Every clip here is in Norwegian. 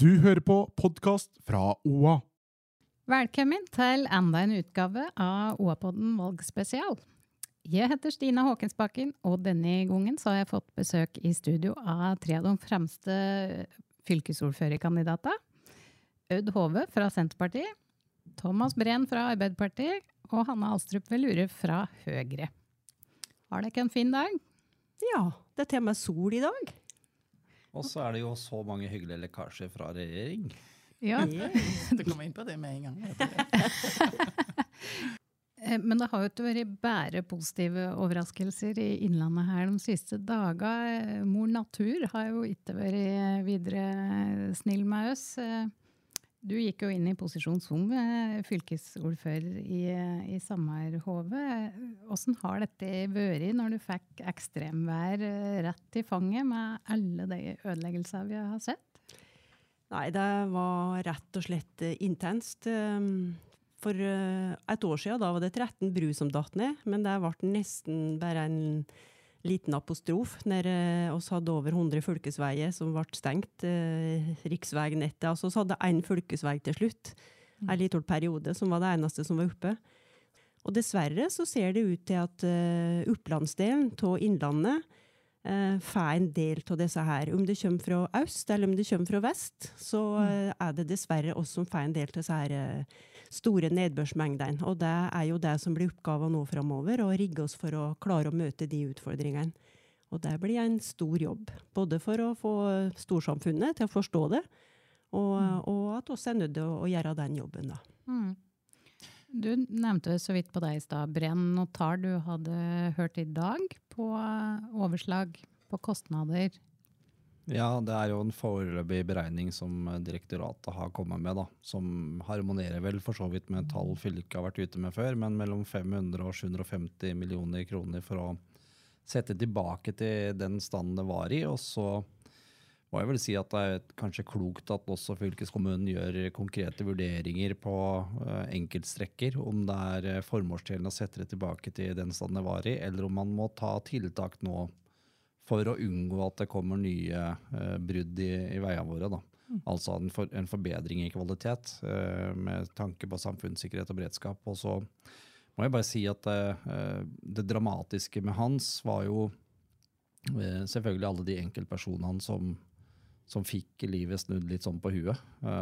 Du hører på podcast fra OA. Velkommen til enda en utgave av OA-podden Valgspesial. Jeg heter Stina Håkensbakken, og denne gangen så har jeg fått besøk i studio av tre av de fremste fylkesordførerkandidater. Aud Hove fra Senterpartiet, Thomas Breen fra Arbeiderpartiet, og Hanne Alstrup Velure fra Høyre. Har dere en fin dag? Ja, det til og med sol i dag. Og så det jo så mange hyggelige lekkasjer fra regjering. Ja. Du kommer inn på det med en gang. Men det har jo ikke vært bare positive overraskelser i innlandet her de siste dagene. Mor Natur har jo ikke vært videre snill med oss. Du gikk jo inn i posisjon som fylkesordfører i Samar-Hove. Hvordan har dette vært når du fikk ekstremvær rett i fanget med alle de ødeleggelser vi har sett? Nei, det var rett og slett intenst. For et år siden, da var det 13 bru som datt ned, men det ble nesten bare en liten apostrof når oss hadde over 100 fylkesveier som ble stengt, riksveignettet, altså så hadde en fylkesvei til slutt, en liten periode som var det eneste som var oppe. Og dessverre så ser det ut til at Upplandsdelen til Innlandet får en del av disse her. Om det kommer fra øst eller om det kommer fra vest, så det dessverre oss som får en del av disse her store nedbørsmengdene. Og det jo det som blir oppgaven nå fremover, å rigge oss for å klare å møte de utfordringene. Og det blir en stor jobb, både for å få storsamfunnet til å forstå det, og at oss nødt til å gjøre den jobben da. Du nevnte så vidt på deg i sted, Breen notar du hadde hørt i dag på overslag på kostnader. Ja, det jo en foreløpig beregning som direktoratet har kommet med, da, som harmonerer vel for så vidt med tall fylket har vært ute med før, men mellom 500 og 750 millioner kroner for å sette tilbake til den standen det var i, og så må jeg vel si at det kanskje klokt at også fylkeskommunen gjør konkrete vurderinger på enkeltstrekker, om det formålstjenlig å sette det tilbake til den standen det var i, eller om man må ta tiltak nå for å unngå at det kommer nye brudd i veiene våre. Da. Altså en forbedring i kvalitet med tanke på samfunnssikkerhet og beredskap. Og så må jeg bare si at det dramatiske med Hans var jo selvfølgelig alle de enkeltpersonene som fikk livet snudd litt sånn på huet.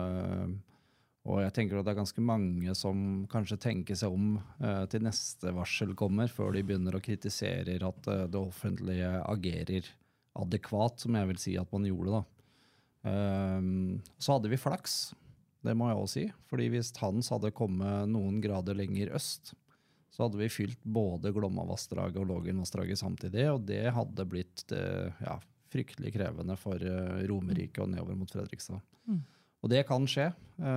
Og jeg tenker at det ganske mange som kanskje tenker seg om til neste varsel kommer, før de begynner å kritisere at det offentlige agerer adekvat, som jeg vil si at man gjorde da. Så hadde vi flaks, det må jeg også si, fordi hvis Hans hadde kommet noen grader lenger øst, så hadde vi fylt både Glomma-vassdraget og Lågen-vassdraget samtidig, og det hadde blitt fryktelig krevende for Romerike og nedover mot Fredrikstad. Og det kan skje.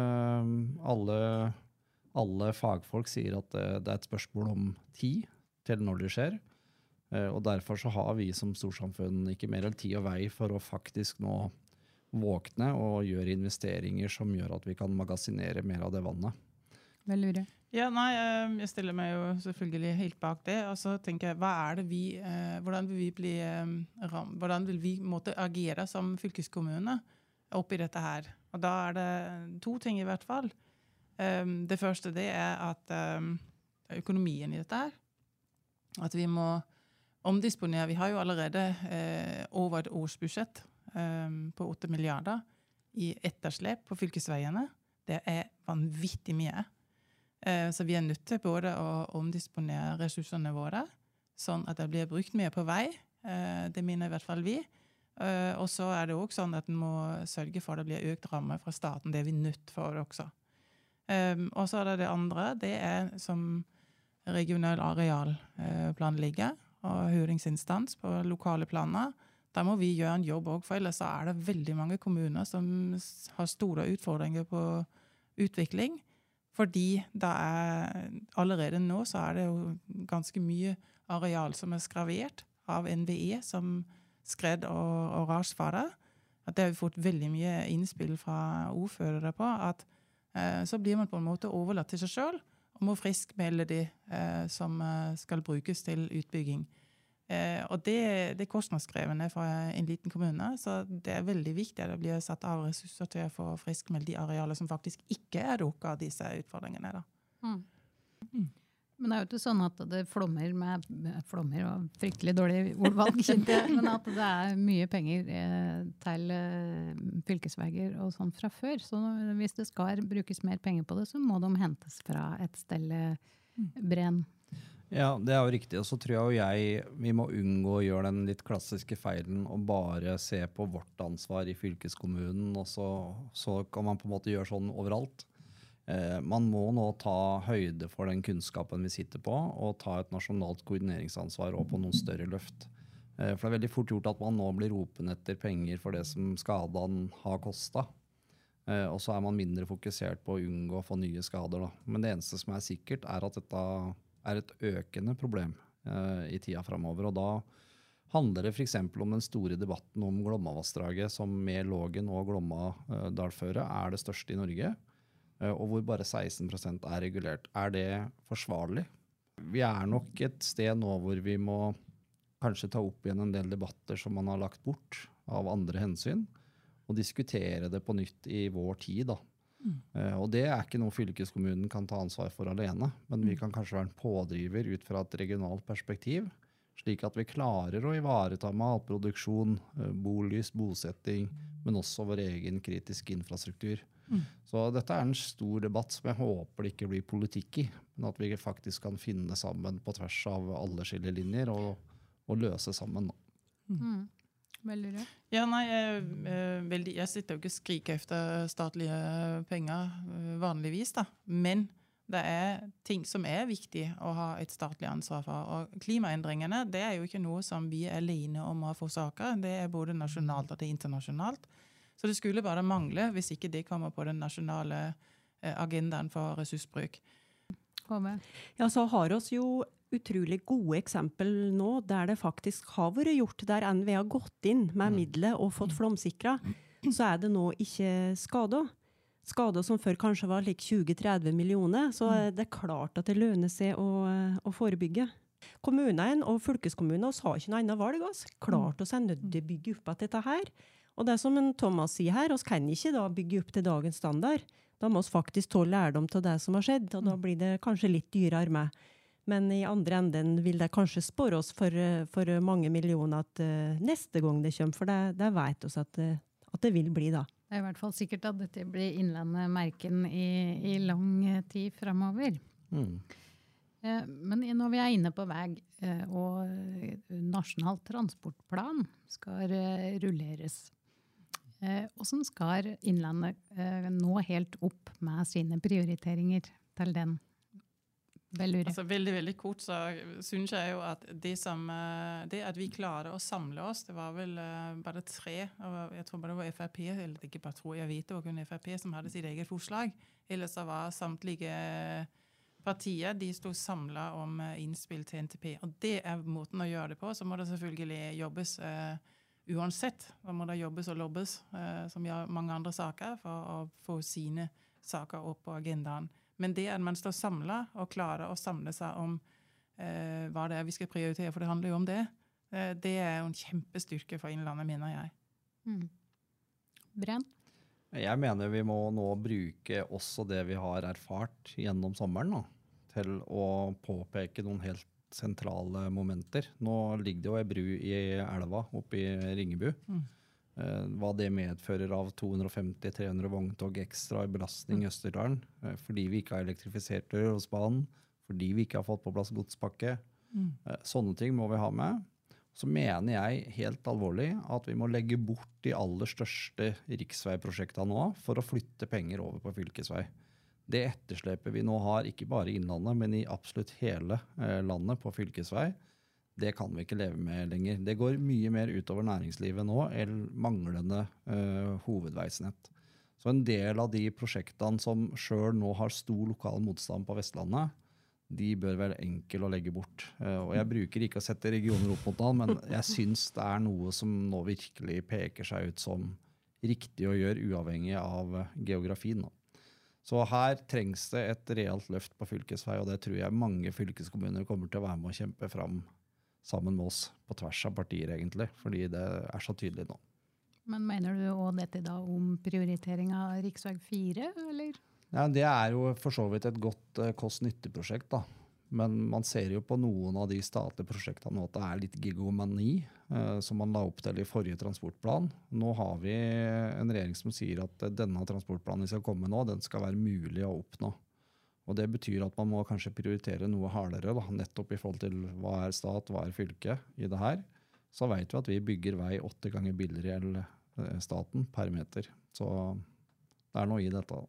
Alle fagfolk sier at det et spørsmål om tid til når det skjer, og derfor så har vi som storsamfunn ikke mer enn tid og vei for å faktisk nå våkne og gjøre investeringer som gjør at vi kan magasinere mer av det vannet. Velure. Ja, nei, jeg stiller meg jo selvfølgelig helt bak det, og så tenker jeg, hvordan vil vi måtte agere som fylkeskommune oppi dette her? Og da det 2 ting i hvert fall. Det første det at økonomien i dette her, at vi må omdisponere, vi har jo allerede over et årsbudsjett på 8 milliarder i etterslep på fylkesveiene. Det vanvittig mye. Så vi nødt til både å omdisponere ressursene våre, sånn at det blir brukt mer på vei. Det mener i hvert fall vi. Og så det også sånn at en må sørge for at det blir økt ramme fra staten. Det vi nødt for også. Og så det andre, det som regional arealplanlegger og høringsinstans på lokale planer. Der må vi gjøre en jobb også, for ellers så det veldig mange kommuner som har store utfordringer på utvikling. Fordi allerede nå så det jo ganske mye areal som skravert av NVE som skred og rasfare. At det har vi fått veldig mye innspill fra ordførere på, at så blir man på en måte overlatt til seg selv, og må friskmelde de som skal brukes til utbygging. Og det er kostnadskrevende for en liten kommune, så det er veldig viktig at det blir satt av ressurser til å få friskmeldt de arealer som faktisk ikke er dekket av disse utfordringene. Da. Men det er jo ikke sånn at det flommer og fryktelig dårlig ordvalg, men at det er mye penger til fylkesveier og sånn fra før. Så hvis det skal brukes mer penger på det, så må de hentes fra et sted brenn. Ja, det er jo riktig. Og så tror jeg vi må unngå å gjøre den litt klassiske feilen og bare se på vårt ansvar i fylkeskommunen, og så kan man på en måte gjøre sånn overalt. Man må nå ta høyde for den kunnskapen vi sitter på, og ta et nasjonalt koordineringsansvar og på noen større løft. For det er veldig fort gjort at man nå blir ropende etter penger for det som skaden har kostet. Og så er man mindre fokusert på å unngå å få nye skader. Da. Men det eneste som er sikkert er at dette er et økende problem i tida fremover. Og da handler det for eksempel om den store debatten om Glomma-vassdraget, som med Lågen og Glomma-dalføret er det største i Norge, og hvor bare 16% er regulert. Er det forsvarlig? Vi er nok et sted nå hvor vi må kanskje ta opp igjen en del debatter som man har lagt bort av andre hensyn, og diskutere det på nytt i vår tid da. Og det er ikke noe fylkeskommunen kan ta ansvar for alene, men vi kan kanskje være en pådriver ut fra et regionalt perspektiv, slik at vi klarer å ivareta matproduksjon, bolys, bosetting, men også vår egen kritiske infrastruktur. Så dette er en stor debatt som jeg håper det ikke blir politikk i, men at vi faktisk kan finne sammen på tvers av alle skillelinjer og løse sammen. Veldig rød. Ja, nei, jeg sitter jo ikke og skriker efter statlige penger vanligvis, da. Men det er ting som er viktig å ha et statlig ansvar for. Og klimaendringene, det er jo ikke noe som vi er alene om å forsake. Det er både nasjonalt og det internasjonalt. Så det skulle bare mangle hvis ikke det kommer på den nasjonale agendaen for ressursbruk. Ja, så har oss jo utrolig gode eksempel nå, der det faktisk har vært gjort, der NVE har gått inn med midler og fått flomsikret, så er det nå ikke skader. Skader som før kanskje var like 20-30 millioner, så er det klart at det lønner seg å forebygge. Kommunene og fylkeskommunen har ikke noe annet valg. Klart oss er nødt til å bygge opp at dette her. Og det som Thomas sier her, oss kan ikke da bygge opp til dagens standard. Da må vi faktisk ta lærdom til det som har skjedd, og da blir det kanskje litt dyrere med. Men i andre enden vil det kanskje spore oss for mange millioner at neste gang det kommer, for det vet oss at det vil bli da. Det er i hvert fall sikkert at dette blir innlandet merken i lang tid fremover. Men når vi er inne på vei, og nasjonal transportplan skal rulleres, hvordan skal innlandet nå helt opp med sine prioriteringer til den? Altså, veldig, veldig kort så synes jeg jo at det at vi klarer å samle oss, det var vel bare 3, jeg tror bare det var FRP, eller ikke bare tror jeg vet, det var kun FRP som hadde sitt eget forslag, ellers så var samtlige partier, de stod samlet om innspill til NTP, og det er måten å gjøre det på, så må det selvfølgelig jobbes uansett, da må det jobbes og lobbes, som gjør mange andre saker, for å få sine saker opp på agendaen. Men det at man står samlet og klarer å samle seg om hva det er vi skal prioritere, for det handler jo om det. Det er jo en kjempestyrke for innlandet, mener jeg. Brenn? Jeg mener vi må nå bruke også det vi har erfart gjennom sommeren nå, til å påpeke noen helt sentrale momenter. Nå ligger det jo en bru i elva oppe i Ringebu. Hva det medfører av 250-300 vogntog ekstra i belastning i Østerdalen, fordi vi ikke har elektrifisert Rørosbanen, fordi vi ikke har fått på plass godspakke. Sånne ting må vi ha med. Så mener jeg helt alvorlig at vi må legge bort de aller største riksveiprosjektene nå for å flytte penger over på fylkesvei. Det etterslepet vi nå har, ikke bare i innlandet, men i absolutt hele landet på fylkesvei, det kan vi ikke leve med lenger. Det går mye mer utover næringslivet nå, eller manglende hovedveisnett. Så en del av de prosjektene som selv nå har stor lokal motstand på Vestlandet, de bør være enkle å legge bort. Og jeg bruker ikke å sette regioner opp mot alle, men jeg synes det er noe som nå virkelig peker seg ut som riktig å gjøre, uavhengig av geografien nå. Så her trengs det et realt løft på fylkesvei, og det tror jeg mange fylkeskommuner kommer til å være med å kjempe fram sammen med oss på tvers av partier egentlig, fordi det så tydelig nå. Men mener du også dette da om prioritering av riksvei 4, eller? Ja, det jo for så vidt et godt kost-nytte-prosjekt da. Men man ser jo på noen av de statlige prosjektene nå at det litt gigomani, som man la opp til i forrige transportplan. Nå har vi en regjering som sier at denne transportplanen vi skal komme nå, den skal være mulig å oppnå. Og det betyr at man må kanskje prioritere noe hardere, da, nettopp i forhold til hva stat, hva fylke i det her. Så vet vi at vi bygger vei 8 ganger billigere enn staten per meter. Så det noe i dette.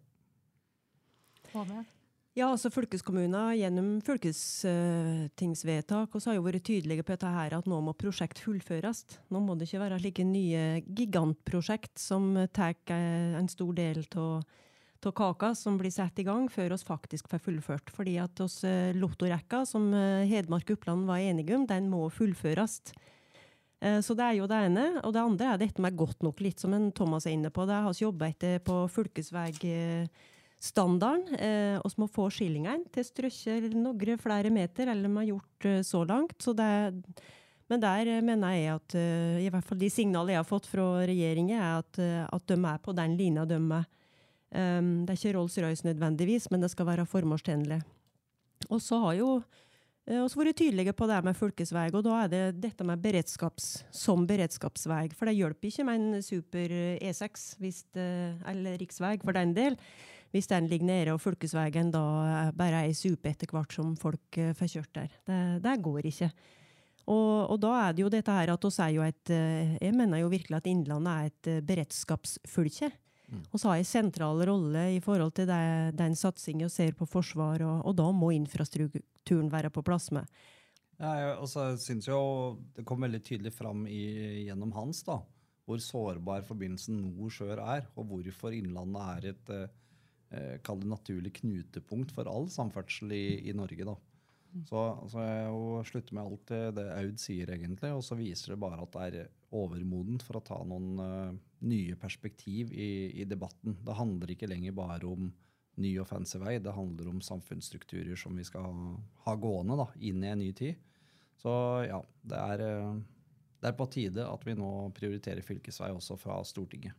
Ja, altså fylkeskommuner gjennom fylkestingsvedtak, og så har jo vært tydelige på dette her at nå må prosjekt fullføres. Nå må det ikke være like nye gigantprosjekt som tar en stor del av kaka som blir satt i gang før oss faktisk får fullført. Fordi at oss lottorekka som Hedmark og Uppland var enige om, den må fullføres. Så det jo det ene, og det andre dette med godt nok, litt som en Thomas inne på. Det har vi jobbet etter på fylkesveistandarden, og vi må få skillingen til strøkker noen flere meter, eller vi har gjort så langt. Så men der mener jeg at, i hvert fall de signalene jeg har fått fra regjeringen, at de på den linjen de det ikke Rolls-Royce nødvendigvis, men det skal være formålstjenlig. Og så har jo oss vært tydelige på det med fylkesvei, og da det dette med som beredskapsvei, for det hjelper ikke med en super E6, eller riksvei for den del, hvis den ligger nede og fylkesveien da bare super etter hvert som folk får kjørt der. Det går ikke. Og da det jo dette her at oss jo jeg mener jo virkelig at Innlandet et beredskapsfylke, og så har en sentral rolle i forhold til den satsingen og ser på forsvar, og da må infrastrukturen være på plass med. Ja, og så synes jo det kom veldig tydelig fram gjennom Hans da, hvor sårbar forbindelsen nord-sør og hvorfor Innlandet et kall det naturlig knutepunkt for all samferdsel i Norge da. Så jeg jo slutter med alt det Aud sier egentlig, og så viser det bare at det overmodent for å ta noen nye perspektiv i debatten. Det handler ikke lenger bare om ny og fancy vei, det handler om samfunnsstrukturer som vi skal ha gående da, inn i en ny tid. Så ja, det på tide at vi nå prioriterer fylkesvei også fra Stortinget.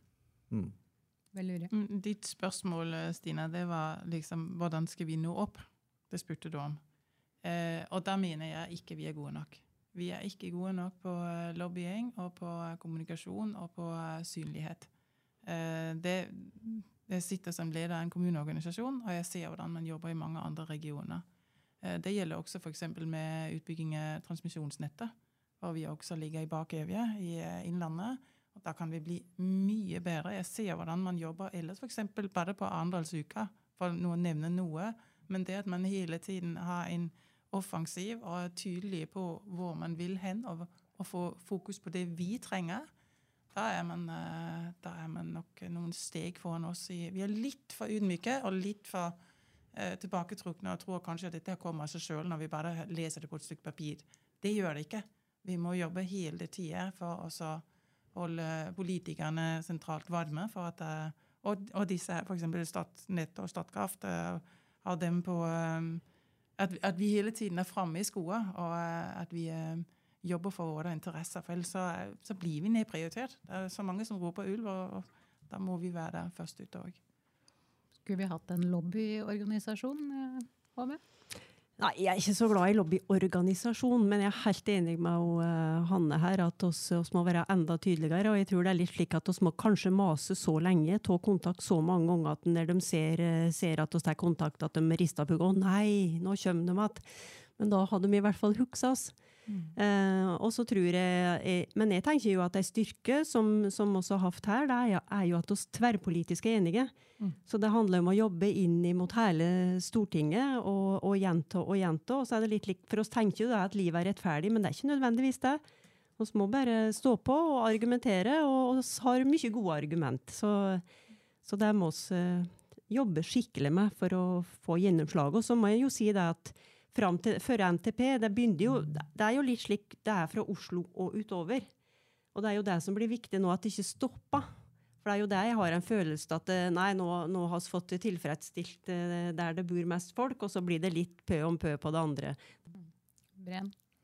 Ditt spørsmål, Stina, det var liksom, hvordan skal vi nå opp? Det spurte du om. Og da mener jeg ikke vi gode nok. Vi ikke gode nok på lobbying og på kommunikasjon og på synlighet. Jeg sitter som leder av en kommuneorganisasjon, og jeg ser hvordan man jobber i mange andre regioner. Det gjelder også for eksempel med utbygging av transmisjonsnettet, hvor vi også ligger i bakevje i Innlandet. Og da kan vi bli mye bedre. Jeg ser hvordan man jobber ellers, for eksempel bare på Arendalsuka, for å nevne noe, men det at man hele tiden har en offensiv og tydelig på hvor man vil hen, og få fokus på det vi trenger, da man nok noen steg foran oss. Vi litt for ydmyke og litt for tilbaketrukne og tror kanskje at dette kommer av seg selv når vi bare leser det på et stykke papir. Det gjør det ikke. Vi må jobbe hele tiden for å holde politikerne sentralt varme, for at, og disse, for eksempel Statnett og Statkraft, har dem på at vi hele tiden fremme i skoene, og at vi jobber for våre interesser, for ellers så blir vi nedprioritert. Det så mange som roper ulv, og da må vi være der først ut også. Skulle vi hatt en lobbyorganisasjon, Håve? Nei, jeg ikke så glad i lobbyorganisasjon, men jeg helt enig med Hanne her, at oss må være enda tydeligere, og jeg tror det litt slik at oss må kanskje mase så lenge, ta kontakt så mange ganger, at når de ser at oss tar kontakt, at de rister på, nei, nå kommer de at. Men da hadde de i hvert fall hukset oss. Og så tror men jeg tenker jo at det styrke som også har haft her, det jo at oss tverrpolitisk enige. Så det handler om å jobbe inn mot hele Stortinget og gjenta, og så det litt for oss tenker jo det at livet rettferdig, men det ikke nødvendigvis det. Vi må bare stå på og argumentere, og vi har mye gode argument. Så det må vi jobbe skikkelig med for å få gjennomslag. Og så må jeg jo si det at før NTP, det jo litt slik, det fra Oslo og utover. Og det jo det som blir viktig nå, at det ikke stopper. For det jo det jeg har en følelse at nei, nå har vi fått tilfredsstilt der det bor mest folk, og så blir det litt pø om pø på det andre. Bren?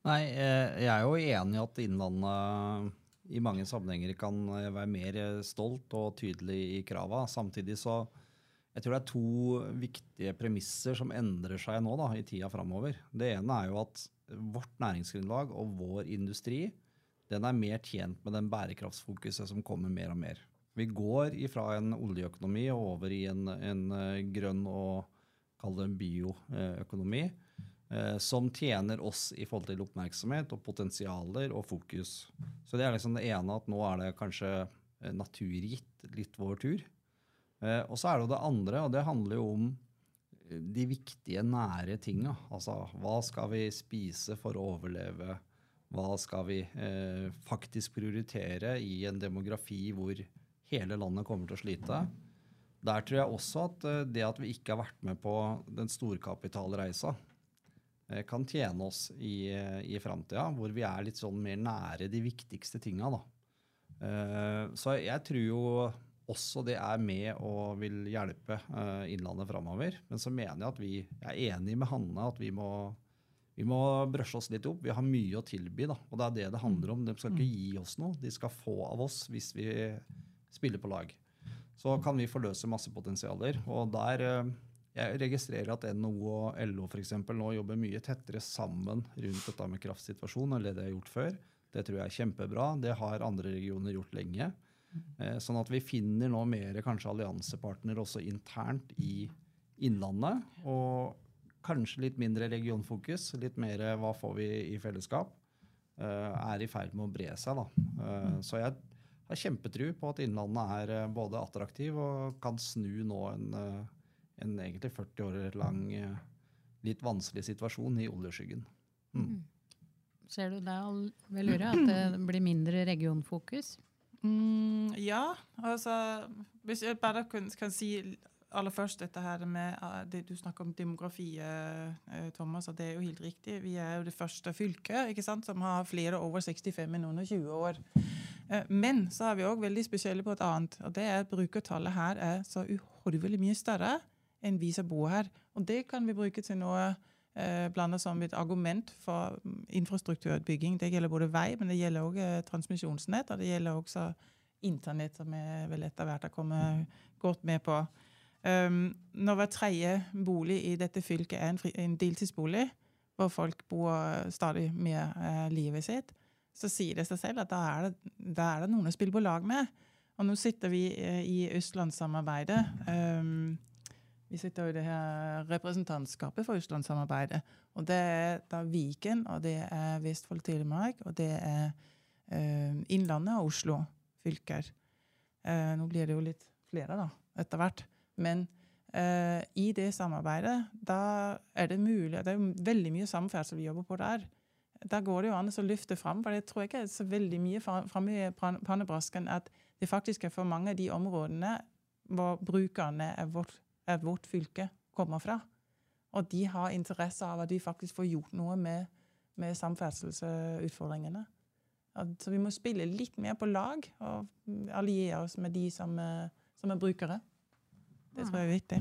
Nei, jeg jo enig I at Innlandet I mange sammenhenger kan være mer stolt og tydelig I krava. Samtidig så, jeg tror det to viktige premisser som endrer seg nå da, I tida fremover. Det ene jo at vårt næringsgrunnlag og vår industri, den mer tjent med den bærekraftsfokuset som kommer mer og mer. Vi går ifra en oljeøkonomi og over I en grønn og kall det en bioøkonomi, som tjener oss I forhold til oppmerksomhet og potensialer og fokus. Så det liksom det ene at nå det kanskje naturgitt litt vår tur. Og så det jo det andre, og det handler jo om de viktige nære tingene. Altså, hva skal vi spise for å overleve? Hva skal vi faktisk prioritere I en demografi hvor hele landet kommer til å slite? Der tror jeg også at det at vi ikke har vært med på den storkapitalreisa, kan tjene oss I fremtiden, hvor vi litt sånn mer nære de viktigste tingene. Da. Så jeg tror jo også det med og vil hjelpe Innlandet fremover. Men så mener jeg at jeg enig med Hanne at vi må brøsje oss litt opp. Vi har mye å tilby, da, og det det handler om. De skal ikke gi oss noe, de skal få av oss hvis vi spiller på lag. Så kan vi forløse masse potensialer, og der jeg registrerer at NHO og LO for eksempel nå jobber mye tettere sammen rundt dette med kraftsituasjonen eller det har gjort før. Det tror jeg kjempebra. Det har andre regioner gjort lenge. Sånn at vi finner nå mer kanskje alliansepartner også internt I Innlandet, og kanskje litt mindre regionfokus, litt mer hva får vi I fellesskap, I ferd med å bre seg. Da. Så jeg har kjempetro på at Innlandet både attraktiv og kan snu nå en egentlig 40 år lang litt vanskelig situasjon I oljeskyggen. Ser du det, Velure, at det blir mindre regionfokus? Ja, altså hvis jeg bare kan si aller først dette her med det du snakker om demografi, Thomas, og det jo helt riktig. Vi jo det første fylket, ikke sant, som har flere over 65 enn under 20 år. Men så vi også veldig spesielle på et annet, og det at brukertallet her så uhorvelig mye større enn vi som bor her. Og det kan vi bruke til noe blandet som et argument for infrastrukturutbygging. Det gjelder både vei, men det gjelder også transmisjonsnett, og det gjelder også internett, som vel etter hvert har kommet godt med på. Når hver tredje bolig I dette fylket en deltidsbolig, hvor folk bor stadig mer livet sitt, så sier det seg selv at da det noen å spille på lag med. Og nå sitter vi I Østlandssamarbeidet. Vi sitter I det her representantskapet for Østlandssamarbeidet, og det da Viken, og det Vestfold Telemark, og det Innlandet og Oslo fylker. Nå blir det jo litt flere da, etter hvert. Men I det samarbeidet, da det mulig, det jo veldig mye samferdsel vi jobber på der. Der går det jo an å løfte frem, for jeg tror ikke så veldig mye frem I pannebrasken at det faktisk for mange av de områdene hvor brukerne vårt fylke kommer fra. Og de har interesse av at vi faktisk får gjort noe med samferdselsutfordringene. Så vi må spille litt mer på lag og alliere oss med de som brukere. Det tror jeg viktig.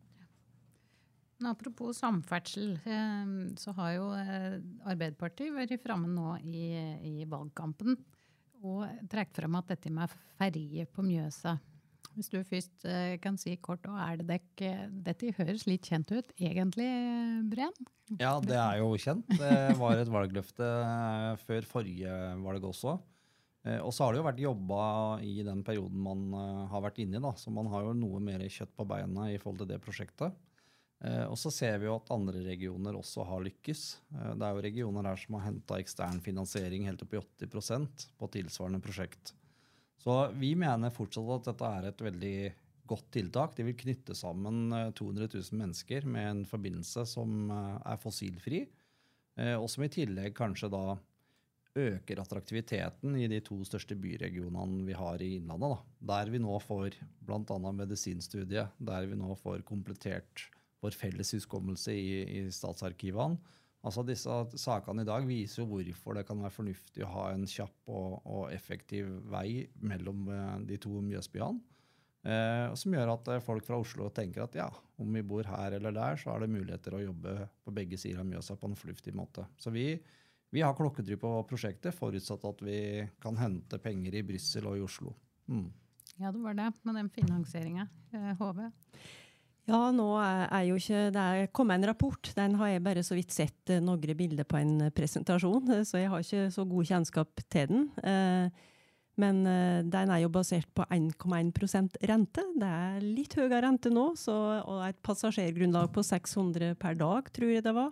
Men apropos samferdsel, så har jo Arbeiderpartiet vært fremme nå I valgkampen og trekt frem at dette med ferje på Mjøsa. Hvis du først kan si kort, og dette høres litt kjent ut, egentlig, Bren? Ja, det jo kjent. Det var et valgløfte før forrige valg også. Og så har det jo vært jobbet I den perioden man har vært inne I, da, så man har jo noe mer kjøtt på beina I forhold til det prosjektet. Og så ser vi jo at andre regioner også har lykkes. Det jo regioner her som har hentet ekstern finansiering helt opp I 80% på tilsvarende prosjekt. Så vi mener fortsatt at dette et veldig godt tiltak. Det vil knytte sammen 200 000 mennesker med en forbindelse som fossilfri, og som I tillegg kanskje da øker attraktiviteten I de to største byregionene vi har I Innlandet. Da. Der vi nå får blant annet medisinstudiet, der vi nå får komplettert vår felles huskommelse I statsarkivene. Altså disse sakene I dag viser jo hvorfor det kan være fornuftig å ha en kjapp og effektiv vei mellom de to Mjøsbyene, som gjør at folk fra Oslo tenker at ja, om vi bor her eller der, så det muligheter å jobbe på begge sider av Mjøsa på en fornuftig måte. Så vi Vi har klokketry på prosjektet, forutsatt at vi kan hente penger i Bryssel og i Oslo. Ja, det var det, med den finansieringen, HV. Ja, nå jo ikke, det kommet en rapport, den har jeg bare så vidt sett noen bilder på en presentasjon, så jeg har ikke så god kjennskap til den. Men den jo basert på 1,1% rente. Det litt høyere rente nå, og et passasjergrunnlag på 600 per dag, tror jeg det var.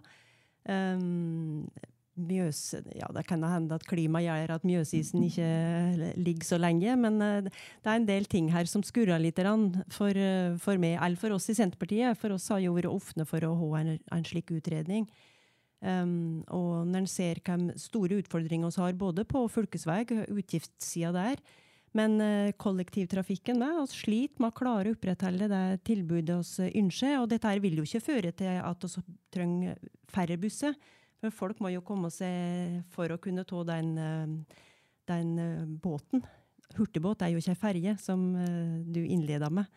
Ja, det kan hende at klima gjør at Mjøsisen ikke ligger så lenge, men det en del ting her som skurrer litt for meg, eller for oss i Senterpartiet. For oss har jo vært åpne for å ha en slik utredning. Og når en ser hvilke store utfordringer vi har, både på fylkesvei og utgiftssiden der, men kollektivtrafikken vi sliter med å klare å opprettholde det tilbudet vi ønsker, og dette vil jo ikke føre til at vi trenger færre busser. For folk må jo komme seg for å kunne ta den båten. Hurtigbåt jo ikke en ferje, som du innledet med.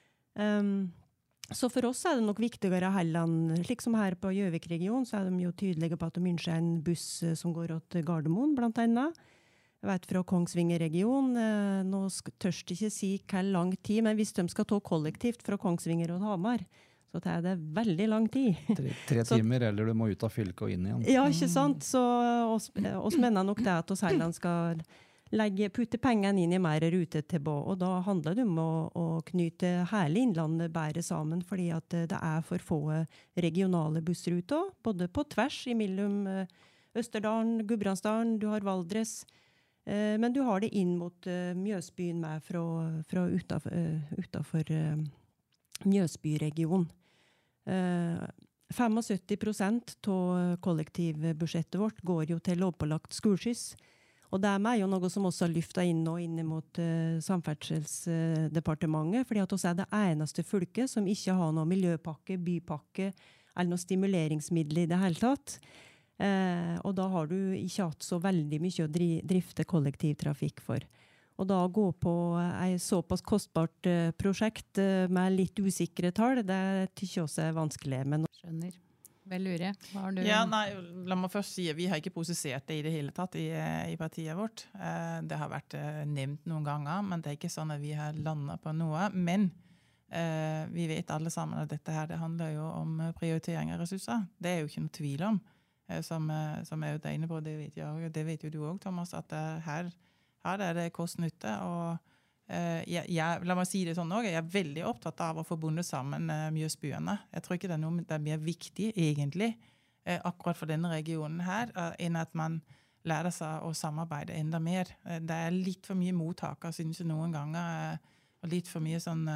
Så for oss det nok viktigere heller, slik som her på Gjøvik-regionen, så de jo tydelige på at de ønsker en buss som går til Gardermoen, blant annet. Jeg vet fra Kongsvinger-regionen, nå tørst ikke si hvor lang tid, men hvis de skal ta kollektivt fra Kongsvinger og Hamar, så det veldig lang tid. 3 timer, eller du må ut av fylket og inn igjen. Ja, ikke sant? Så oss mener nok det at oss heller skal putte pengene inn i mer rute tilbake, og da handler det om å knyte hele innlandet bedre sammen, fordi at det for få regionale bussruter, både på tvers imellom Østerdalen, Gudbrandsdalen, du har Valdres, men du har det inn mot Mjøsbyen med fra utenfor Mjøsbyregionen. 75% av kollektivbudsjettet vårt går jo til lovpålagt skoleskyss. Og det jo noe som også har lyftet inn nå inn mot Samferdselsdepartementet, fordi at oss det eneste fylket som ikke har noe miljøpakke, bypakke eller noe stimuleringsmiddel i det hele tatt. Og da har du ikke hatt så veldig mye å drifte kollektivtrafikk for. Og da gå på et såpass kostbart prosjekt med litt usikre tall, det tykker jeg også vanskelig. Men Skjønner. Vel lurer. Hva har du? Ja, nei, la meg først si at vi har ikke prosessert det i det hele tatt i partiet vårt. Det har vært nevnt noen ganger, men det ikke sånn at vi har landet på noe. Men vi vet alle sammen at dette her, det handler jo om prioritering av ressurser. Det jo ikke noe tvil om. Som jeg jo inne på, det vet jo du også, Thomas, at her det kost-nytte, og la meg si det sånn også, jeg veldig opptatt av å få bundet sammen Mjøsbyene. Jeg tror ikke det noe det mer viktig, egentlig, akkurat for denne regionen her, enn at man lærer seg å samarbeide enda mer. Det litt for mye mottaker, synes jeg noen ganger, og litt for mye sånn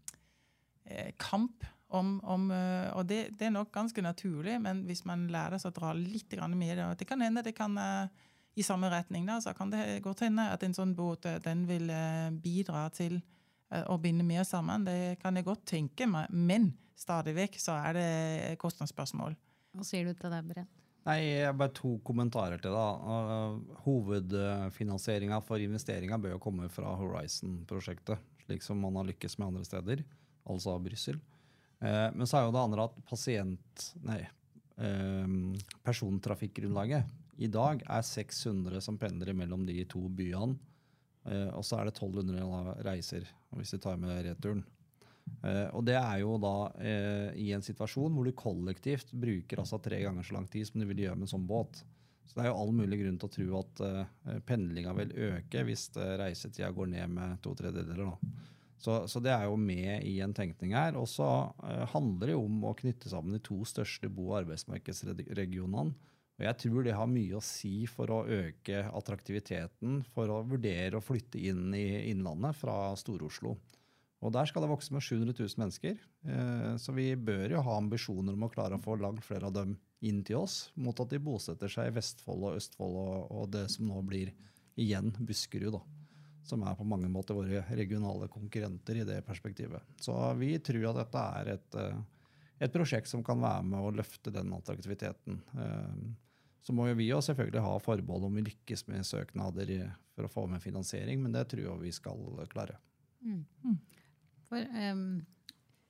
kamp og det nok ganske naturlig, men hvis man lærer seg å dra litt mer, det kan hende det kan i samme retning, da, så kan det godt hende at en sånn båt den vil bidra til å binde mer sammen. Det kan jeg godt tenke meg, men stadig vekk så det kostnadsspørsmål. Hva sier du til det, Brent? Nei, jeg bare 2 kommentarer til det. Hovedfinansieringen for investeringen bør jo komme fra Horizon-prosjektet, slik som man har lykkes med andre steder, altså Bryssel. Men så jo det andre at persontrafikkgrunnlaget i dag 600 som pendler mellom de 2 byene, og så det 1200 reiser, hvis vi tar med returen. Og det jo da i en situasjon hvor du kollektivt bruker altså 3 ganger så lang tid som du vil gjøre med en sånn båt. Så det jo all mulig grunn til å tro at pendlingen vil øke hvis reisetiden går ned med 2/3 da. Så det jo med i en tenkning her, og så handler det om å knytte sammen de 2 største bo- og arbeidsmarkedsregionene. Og jeg tror det har mye å si for å øke attraktiviteten, for å vurdere å flytte inn i innlandet fra Stor-Oslo. Og der skal det vokse med 700 000 mennesker, så vi bør jo ha ambisjoner om å klare å få langt flere av dem inn til oss, mot at de bosetter seg i Vestfold og Østfold og det som nå blir igjen Buskerud da. Som på mange måter våre regionale konkurrenter i det perspektivet. Så vi tror at dette et prosjekt som kan være med å løfte den attraktiviteten. Så må jo vi jo selvfølgelig ha forbehold om vi lykkes med søknader for å få med finansiering, men det tror jeg vi skal klare. For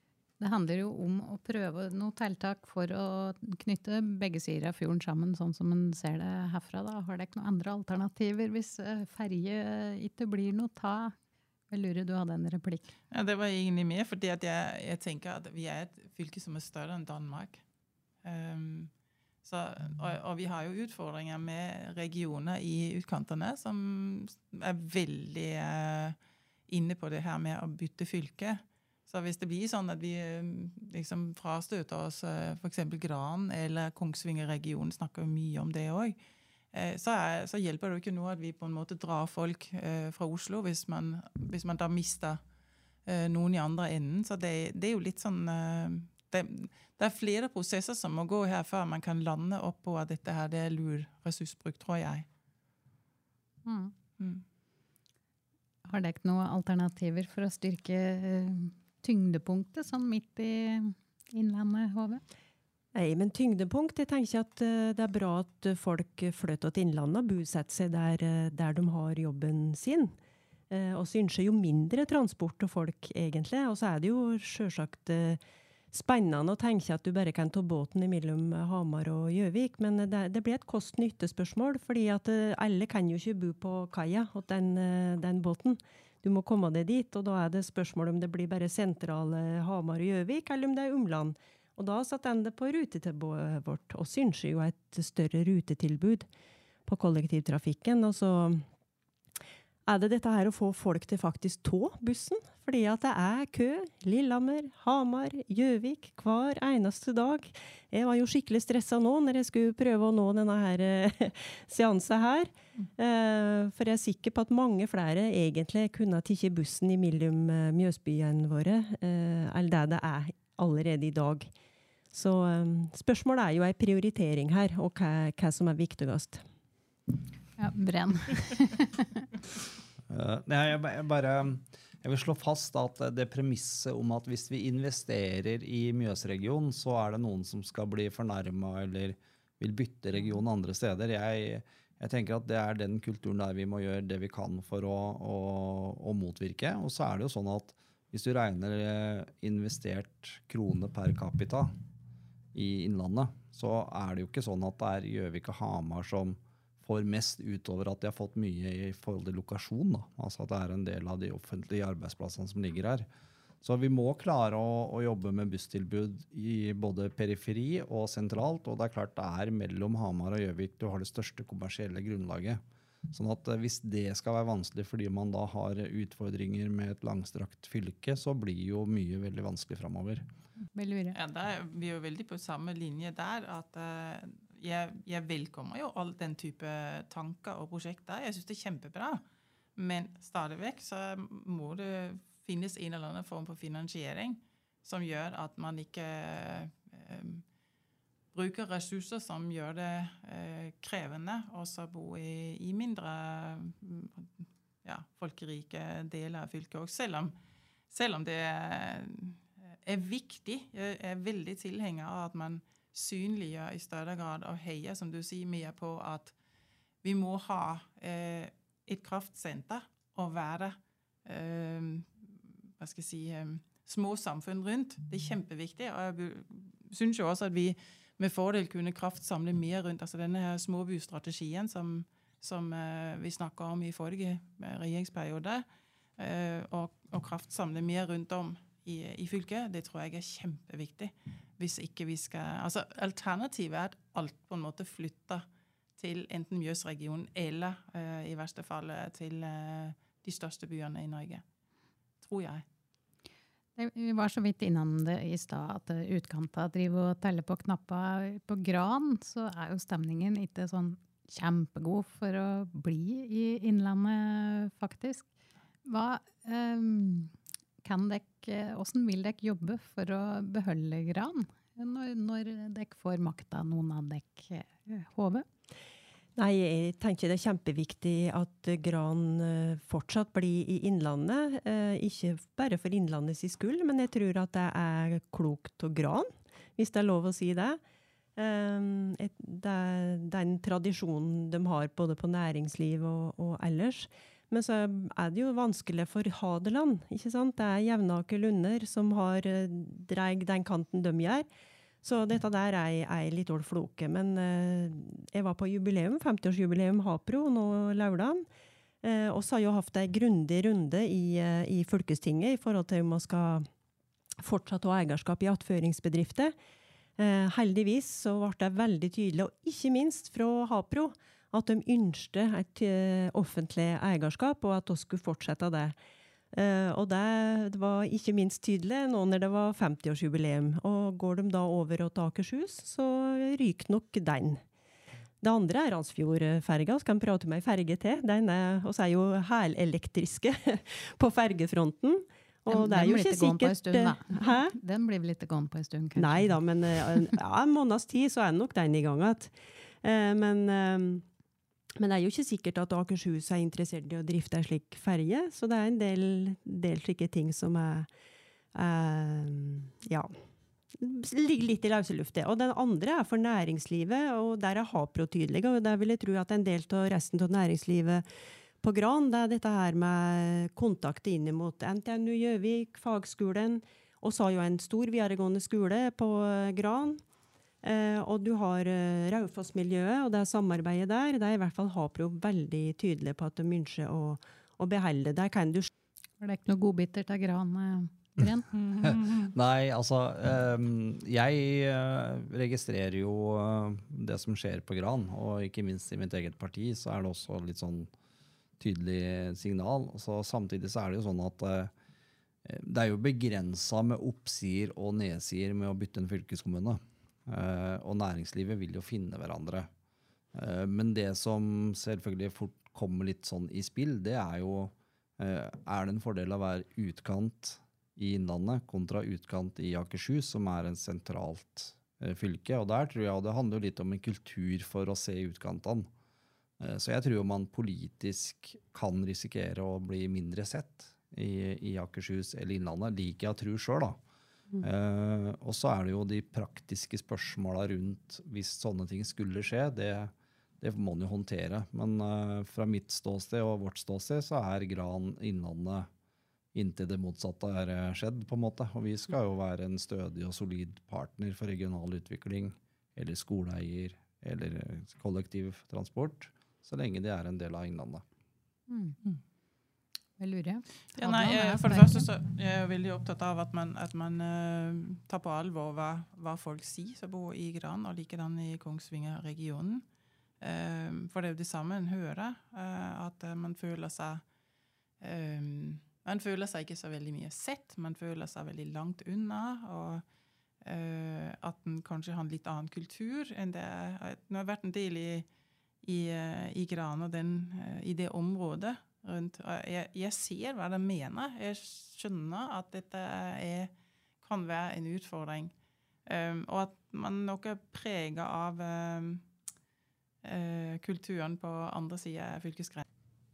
Det handler jo om å prøve noen tiltak for å knytte begge sider av fjorden sammen, sånn som man ser det herfra. Da. Har det ikke noen andre alternativer hvis ferje ikke blir noe ta? Jeg lurer, du hadde en replikk. Ja, det var egentlig mer, fordi at jeg tenker at vi et fylke som større enn Danmark. Og vi har jo utfordringer med regioner i utkantene som veldig inne på det her med å bytte fylke. Så hvis det blir sånn at vi liksom frastøter oss for eksempel Gran eller Kongsvinger-regionen, snakker mye om det også, så hjelper det jo ikke noe at vi på en måte drar folk fra Oslo hvis man da mister noen i andre enden. Så det jo litt sånn... Det flere prosesser som må gå her før man kan lande opp på at dette her det lur ressursbruk, tror jeg. Har det ikke noen alternativer for å styrke tyngdepunktet sånn midt i innlandet, Hove? Nei, men tyngdepunkt, jeg tenker at det bra at folk flytter til innlandet og bosetter seg der de har jobben sin. Og så ønsker jo mindre transport til folk egentlig, og så det jo selvsagt spennende å tenke at du bare kan ta båten mellom Hamar og Gjøvik, men det blir et kost-nytte-spørsmål, fordi at alle kan jo ikke bo på kaia og den båten. Du må komme deg dit, og da det spørsmål om det blir bare sentrale Hamar og Gjøvik, eller om det omland. Og da satt det på rutetilbudet vårt, og synes jo et større rutetilbud på kollektivtrafikken, og så det dette her å få folk til faktisk ta bussen, fordi at det kø, Lillehammer, Hamar, Gjøvik, hver eneste dag. Jeg var jo skikkelig stresset nå når jeg skulle prøve å nå denne her seansen her. For jeg sikker på at mange flere egentlig kunne tikke bussen mellom Mjøsbyene våre, eller det allerede i dag. Så spørsmålet jo en prioritering her, og hva som viktigast. Ja, Brenn. Jeg vil slå fast at det premisset om at hvis vi investerer i Mjøsregionen, så det noen som skal bli fornærmet eller vil bytte region andre steder. Jeg tenker at det den kulturen der vi må gjøre det vi kan for å motvirke. Og så det jo sånn at hvis du regner investert krone per capita i innlandet, så det jo ikke sånn at det Gjøvik og Hamar som får mest utover at de har fått mye i forhold til lokasjon. Da. Altså at det en del av de offentlige arbeidsplassene som ligger her. Så vi må klare å jobbe med busstilbud i både periferi og sentralt, og det klart det mellom Hamar og Gjøvik du har det største kommersielle grunnlaget. Sånn at hvis det skal være vanskelig fordi man da har utfordringer med et langstrakt fylke, så blir jo mye veldig vanskelig fremover. Ja, vi jo veldig på samme linje der, at jeg velkommer jo all den type tanker og prosjekter. Jeg synes det kjempebra, men stadig vekk så må det finnes en eller annen form for finansiering som gjør at man ikke bruker ressurser som gjør det krevende å bo i mindre folkerike deler av fylket. Og selv om det viktig, jeg veldig tilhenger av at man synliggjør i større grad og heier, som du sier, mer på at vi må ha et kraftsenter og være små samfunn rundt. Det kjempeviktig, og jeg synes jo også at vi med fordel kunne kraftsamle mer rundt, altså denne her småbystrategien som vi snakket om i forrige regjeringsperiode, og kraftsamle mer rundt om i fylket, det tror jeg kjempeviktig. Hvis ikke vi skal... Altså, alternativet at alt på en måte flytter til enten Mjøsregionen eller i verste fall til de største byene i Norge. Tror jeg. Vi var så vidt innom det i stad, at utkanta driver og teller på knapper på Gran, så jo stemningen ikke sånn kjempegod for å bli i innlandet, faktisk. Hvordan vil dere jobbe for å beholde Gran når dere får makta noen av dere, Hove? Nei, jeg tenker det kjempeviktig at Gran fortsatt blir i innlandet. Ikke bare for innlandets skyld, men jeg tror at det klokt og Gran, hvis det lov å si det. Den tradisjonen de har både på næringsliv og ellers. Men så det jo vanskelig for Hadeland, ikke sant? Det Jevnaker Lunder som har dreg den kanten de gjør. Så dette der litt ål floke. Men jeg var på jubileum, 50-årsjubileum Hapro, nå lørdagen. Og så har jo hatt en grundig runde i Fylkestinget i forhold til om man skal fortsatt ha eierskap i attføringsbedrifter. Heldigvis så ble det veldig tydelig, og ikke minst fra Hapro, at de ønsket et offentlig eierskap, og at de skulle fortsette det. Og det var ikke minst tydelig nå når det var 50-årsjubileum. Og går de da over til Akershus, så ryker nok den. Det andre Randsfjordferga, så kan vi prate med en ferge til. Den også jo helelektriske på fergefronten. Og det jo ikke sikkert... Stund, Hæ? Den blir vel ikke gående på en stund, kanskje? Nei da, men en måneds tid så nok den i gang. Men det jo ikke sikkert at Akershus interessert i å drifte en slik ferge, så det en del slike ting som ja, ligger litt i løseluftet. Og den andre for næringslivet, og der Hapro tydelig, og der vil jeg tro at en del av resten av næringslivet på Gran, det dette her med kontakt inn mot NTNU Gjøvik, fagskolen, og så jo en stor videregående skole på Gran. Og du har Raufoss-miljøet, og det samarbeidet der, det i hvert fall Hapro veldig tydelig på at de ønsker å beholde. Der kan du... Var det ikke noe godbiter til Gran, Bren? Nei, altså, jeg registrerer jo det som skjer på Gran, og ikke minst i mitt eget parti, så det også litt sånn tydelig signal. Så samtidig så det jo sånn at det jo begrenset med oppsider og nedsider med å bytte en fylkeskommune. Og næringslivet vil jo finne hverandre. Men det som selvfølgelig fort kommer litt sånn i spill, det jo det en fordel å være utkant i Innlandet kontra utkant i Akershus, som en sentralt fylke. Og der tror jeg det handler jo litt om en kultur for å se utkantene. Så jeg tror man politisk kan risikere å bli mindre sett i Akershus eller Innlandet, liker jeg å tro selv da. Og så det jo de praktiske spørsmålene rundt hvis sånne ting skulle skje, det må man jo håndtere. Men fra mitt ståsted og vårt ståsted så Gran Innlandet inntil det motsatte skjedd på en måte. Og vi skal jo være en stødig og solid partner for regional utvikling, eller skoleeier, eller kollektiv transport, så lenge det en del av Innlandet. Jeg lurer. Ja, nei, for det første så jeg veldig opptatt av at man tar på alvor hva folk sier som bor i Gran, og likedan i Kongsvinger-regionen. For det jo det samme en hører, at man føler seg ikke så veldig mye sett, man føler seg veldig langt unna, og at den kanskje har en litt annen kultur enn det. Nå har jeg vært en del i Gran og i det området rundt. Jeg ser hva de mener. Jeg skjønner at dette kan være en utfordring. Og at man nok preget av kulturen på andre siden av fylkesgrensen.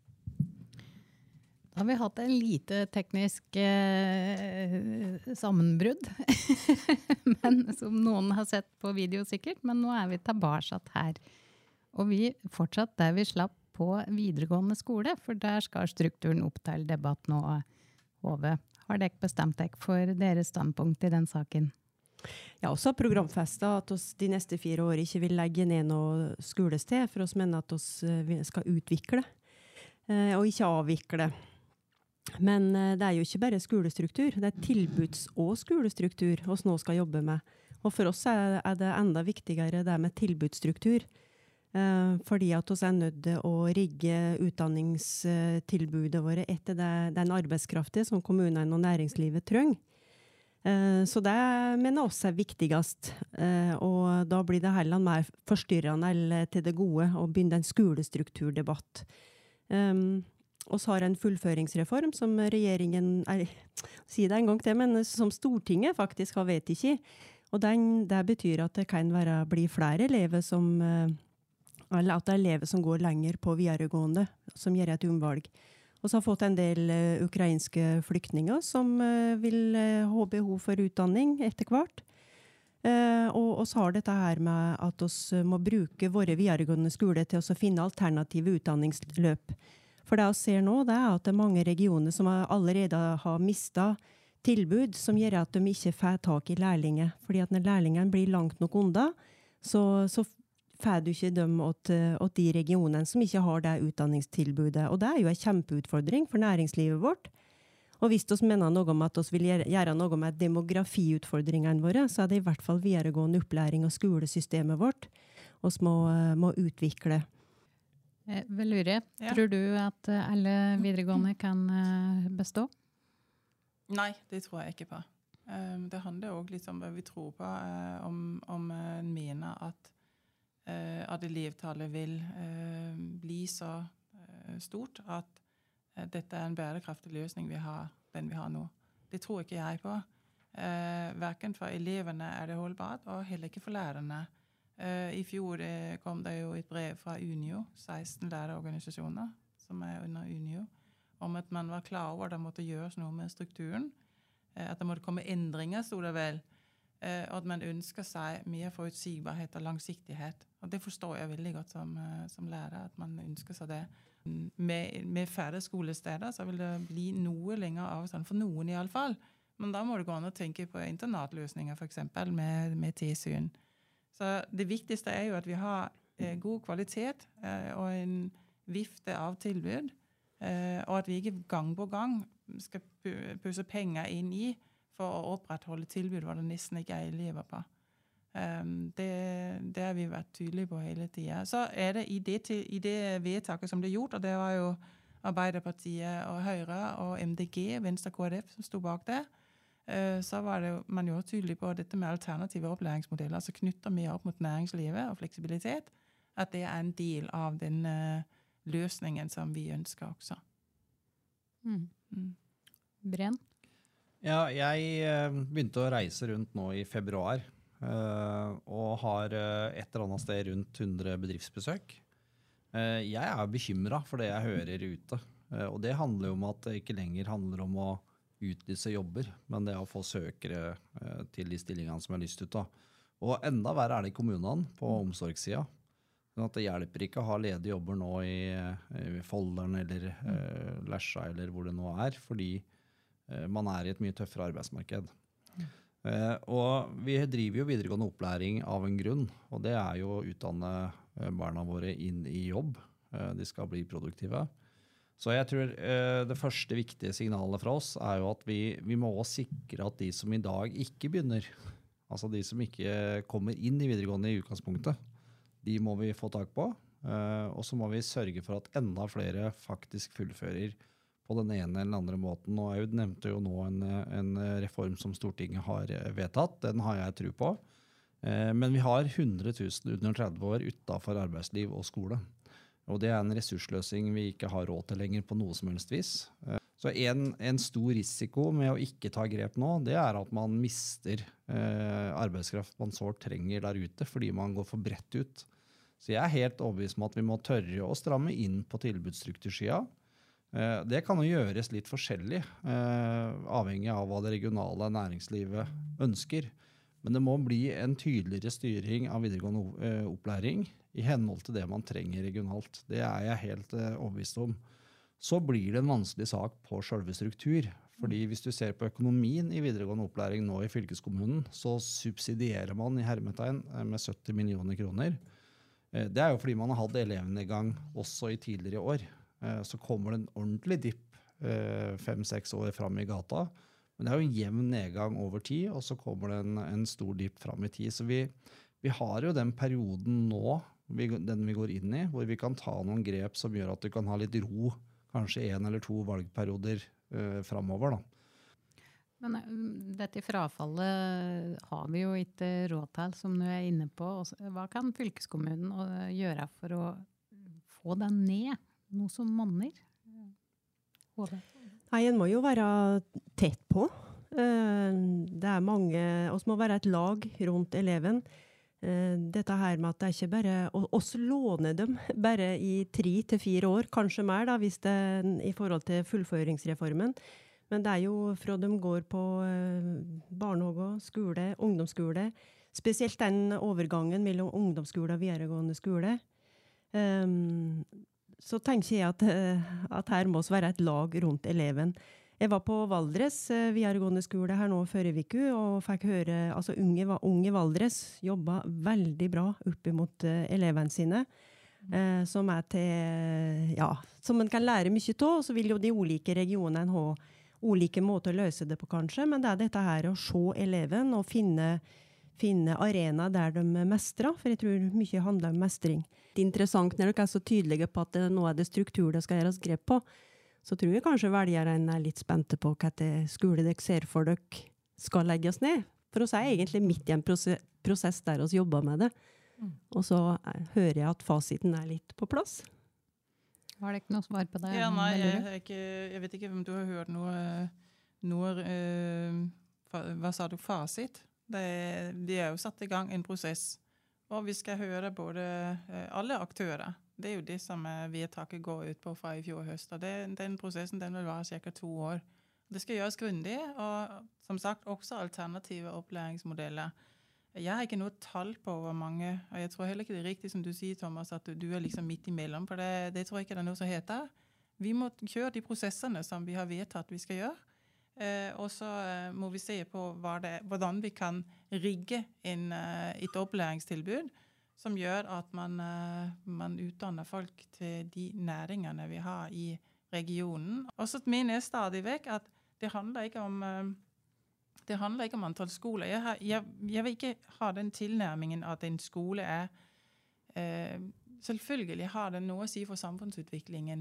Da har vi hatt en lite teknisk sammenbrudd, men som noen har sett på video sikkert, men nå vi tilbake her. Og vi fortsatt der vi slapp på videregående skole, for der skal strukturen opp til debatt nå. Hove, har dere bestemt dere for deres standpunkt i den saken? Ja, også programfestet at oss de neste 4 år ikke vil legge ned noe skolested, for oss mener at oss skal utvikle, og ikke avvikle. Men det jo ikke bare skolestruktur, det tilbuds- og skolestruktur oss nå skal jobbe med. Og for oss det enda viktigere det med tilbudsstruktur, fordi at oss nødt til å rigge utdanningstilbudet våre etter den arbeidskraften som kommunene og næringslivet trenger. Så det mener oss viktigast, og da blir det heller mer forstyrrende eller til det gode å begynne en skolestrukturdebatt. Og så har en fullføringsreform som regjeringen, sier det en gang til, men som Stortinget faktisk har vet ikke. Og det betyr at det kan bli flere elever eller at det elever som går lenger på videregående, som gjør et omvalg. Og så har fått en del ukrainske flyktninger som vil ha behov for utdanning etter hvert. Og så har dette her med at vi må bruke våre videregående skoler til å finne alternative utdanningsløp. For det jeg ser nå, det at det mange regioner som allerede har mistet tilbud, som gjør at de ikke får tak i lærlinger. Fordi at når lærlingen blir langt nok unna, så får du ikke dem åt de regionene som ikke har det utdanningstilbudet. Og det jo en kjempeutfordring for næringslivet vårt. Og hvis vi mener noe om at vi vil gjøre noe med demografiutfordringene våre, så det i hvert fall videregående opplæring og skolesystemet vårt vi må utvikle. Velure, tror du at alle videregående kan bestå? Nei, det tror jeg ikke på. Det handler også litt om hva vi tror på, om en mener at elevtallet vil bli så stort at dette en bærekraftig løsning den vi har nå. Det tror ikke jeg på. Hverken for elevene det holdbart, og heller ikke for lærerne. I fjor kom det jo et brev fra Unio, 16 lærerorganisasjoner som under Unio, om at man var klar over at det måtte gjøres noe med strukturen, at det måtte komme endringer, stod det vel, og at man ønsker seg mer forutsigbarhet og langsiktighet. Og det forstår jeg veldig godt som lærer, at man ønsker seg det. Med færre skolesteder så vil det bli noe lengre avstand, for noen i alle fall. Men da må det gå an å tenke på internatløsninger, for eksempel, med tilsyn. Så det viktigste jo at vi har god kvalitet og en vifte av tilbud, og at vi ikke gang på gang skal pusse penger inn i for å opprettholde tilbud hvor det nesten ikke elever på. Det har vi vært tydelige på hele tiden. Så det i det vedtaket som ble gjort, og det var jo Arbeiderpartiet og Høyre og MDG, Venstre KrF, som stod bak det, så var det man jo tydelig på dette med alternative opplæringsmodeller, altså knytter mer opp mot næringslivet og fleksibilitet, at det en del av den løsningen som vi ønsker også. Bren? Ja, jeg begynte å reise rundt nå i februar, og har et eller annet sted rundt 100 bedriftsbesøk. Jeg bekymret for det jeg hører ute, og det handler jo om at det ikke lenger handler om å utlyse jobber, men det å få søkere til de stillingene som lyst ut av. Og enda verre det i kommunene på omsorgssida. Sånn at det hjelper ikke å ha ledige jobber nå i Folderen eller Lesja eller hvor det nå fordi man i et mye tøffere arbeidsmarked. Og vi driver jo videregående opplæring av en grunn, og det jo å utdanne barna våre inn i jobb. De skal bli produktive. Så jeg tror det første viktige signalet fra oss jo at vi må også sikre at de som i dag ikke begynner, altså de som ikke kommer inn i videregående i utgangspunktet, de må vi få tak på, og så må vi sørge for at enda flere faktisk fullfører på den ene eller andre måten. Og jeg nevnte jo nå en reform som Stortinget har vedtatt, den har jeg tro på. Men vi har 100 000 under 30 år utenfor arbeidsliv og skole. Og det en ressursløsning vi ikke har råd til lenger på noe som helst vis. Så en stor risiko med å ikke ta grep nå, det at man mister arbeidskraft man så trenger der ute, fordi man går for bredt ut. Så jeg helt overbevist om at vi må tørre å stramme inn på tilbudsstruktursida. Det kan jo gjøres litt forskjellig, avhengig av hva det regionale næringslivet ønsker. Men det må bli en tydeligere styring av videregående opplæring i henhold til det man trenger regionalt. Det jeg helt overbevist om. Så blir det en vanskelig sak på selve struktur. Fordi hvis du ser på økonomien i videregående opplæring nå i fylkeskommunen, så subsidierer man i hermetegn med 70 millioner kroner. Det jo fordi man har hatt elevene i gang også i tidligere år. Så kommer det en ordentlig dipp 5-6 år fram i gata. Men det jo en jevn nedgang over tid, og så kommer det en stor dipp fram i tid. Så vi har jo den perioden nå, den vi går inn i, hvor vi kan ta noen grep som gjør at du kan ha litt ro, kanskje 1 eller 2 valgperioder fremover da. Men dette frafallet har vi jo ikke råd til, som du inne på. Hva kan fylkeskommunen gjøre for å få den ned? Noe som monner? Nei, en må jo være tett på. Det mange, oss må være et lag rundt eleven. Dette her med at det ikke bare, oss låner dem bare i 3 til 4 år, kanskje mer da, hvis det i forhold til fullføringsreformen. Men det jo fra de går på barnehage, skole, ungdomsskole, spesielt den overgangen mellom ungdomsskole og videregående skole. så tenker jeg at her må være et lag rundt eleven. Jeg var på Valdres videregående skole her nå før i uke, og fikk høre, altså unge Valdres jobba veldig bra opp mot elevene sine, som til, ja, som man kan lære mye av, så vil jo de ulike regionene ha ulike måter å løse det på kanskje, men det dette her å se eleven og finne arena der de mestrer, for jeg tror mye handler om mestring. Det interessant når dere så tydelige på at nå det struktur det skal gjøres grep på, så tror jeg kanskje velgerne litt spente på hva skole dere ser for dere skal legges ned. For oss egentlig midt i en prosess der vi jobber med det. Og så hører jeg at fasiten litt på plass. Var det ikke noe svar på det? Ja, nei, jeg vet ikke om du har hørt noe hva sa du, fasit? De jo satt i gang en prosess, og vi skal høre både alle aktører. Det jo det som vedtaket går ut på fra i fjor høst, og den prosessen den vil være cirka 2 år. Det skal gjøres grundig, og som sagt også alternative opplæringsmodeller. Jeg har ikke noe tall på hvor mange, og jeg tror heller ikke det riktig som du sier, Thomas, at du liksom midt imellom, for det tror jeg ikke det noe som heter. Vi må kjøre de prosessene som vi har vedtatt vi skal gjøre, og så må vi se på hvordan vi kan rigge et opplæringstilbud som gjør at man utdanner folk til de næringene vi har i regionen. Og så mener jeg stadig vekk at det handler ikke om antall skoler. Jeg vil ikke ha den tilnærmingen at en skole selvfølgelig har den noe å si for samfunnsutviklingen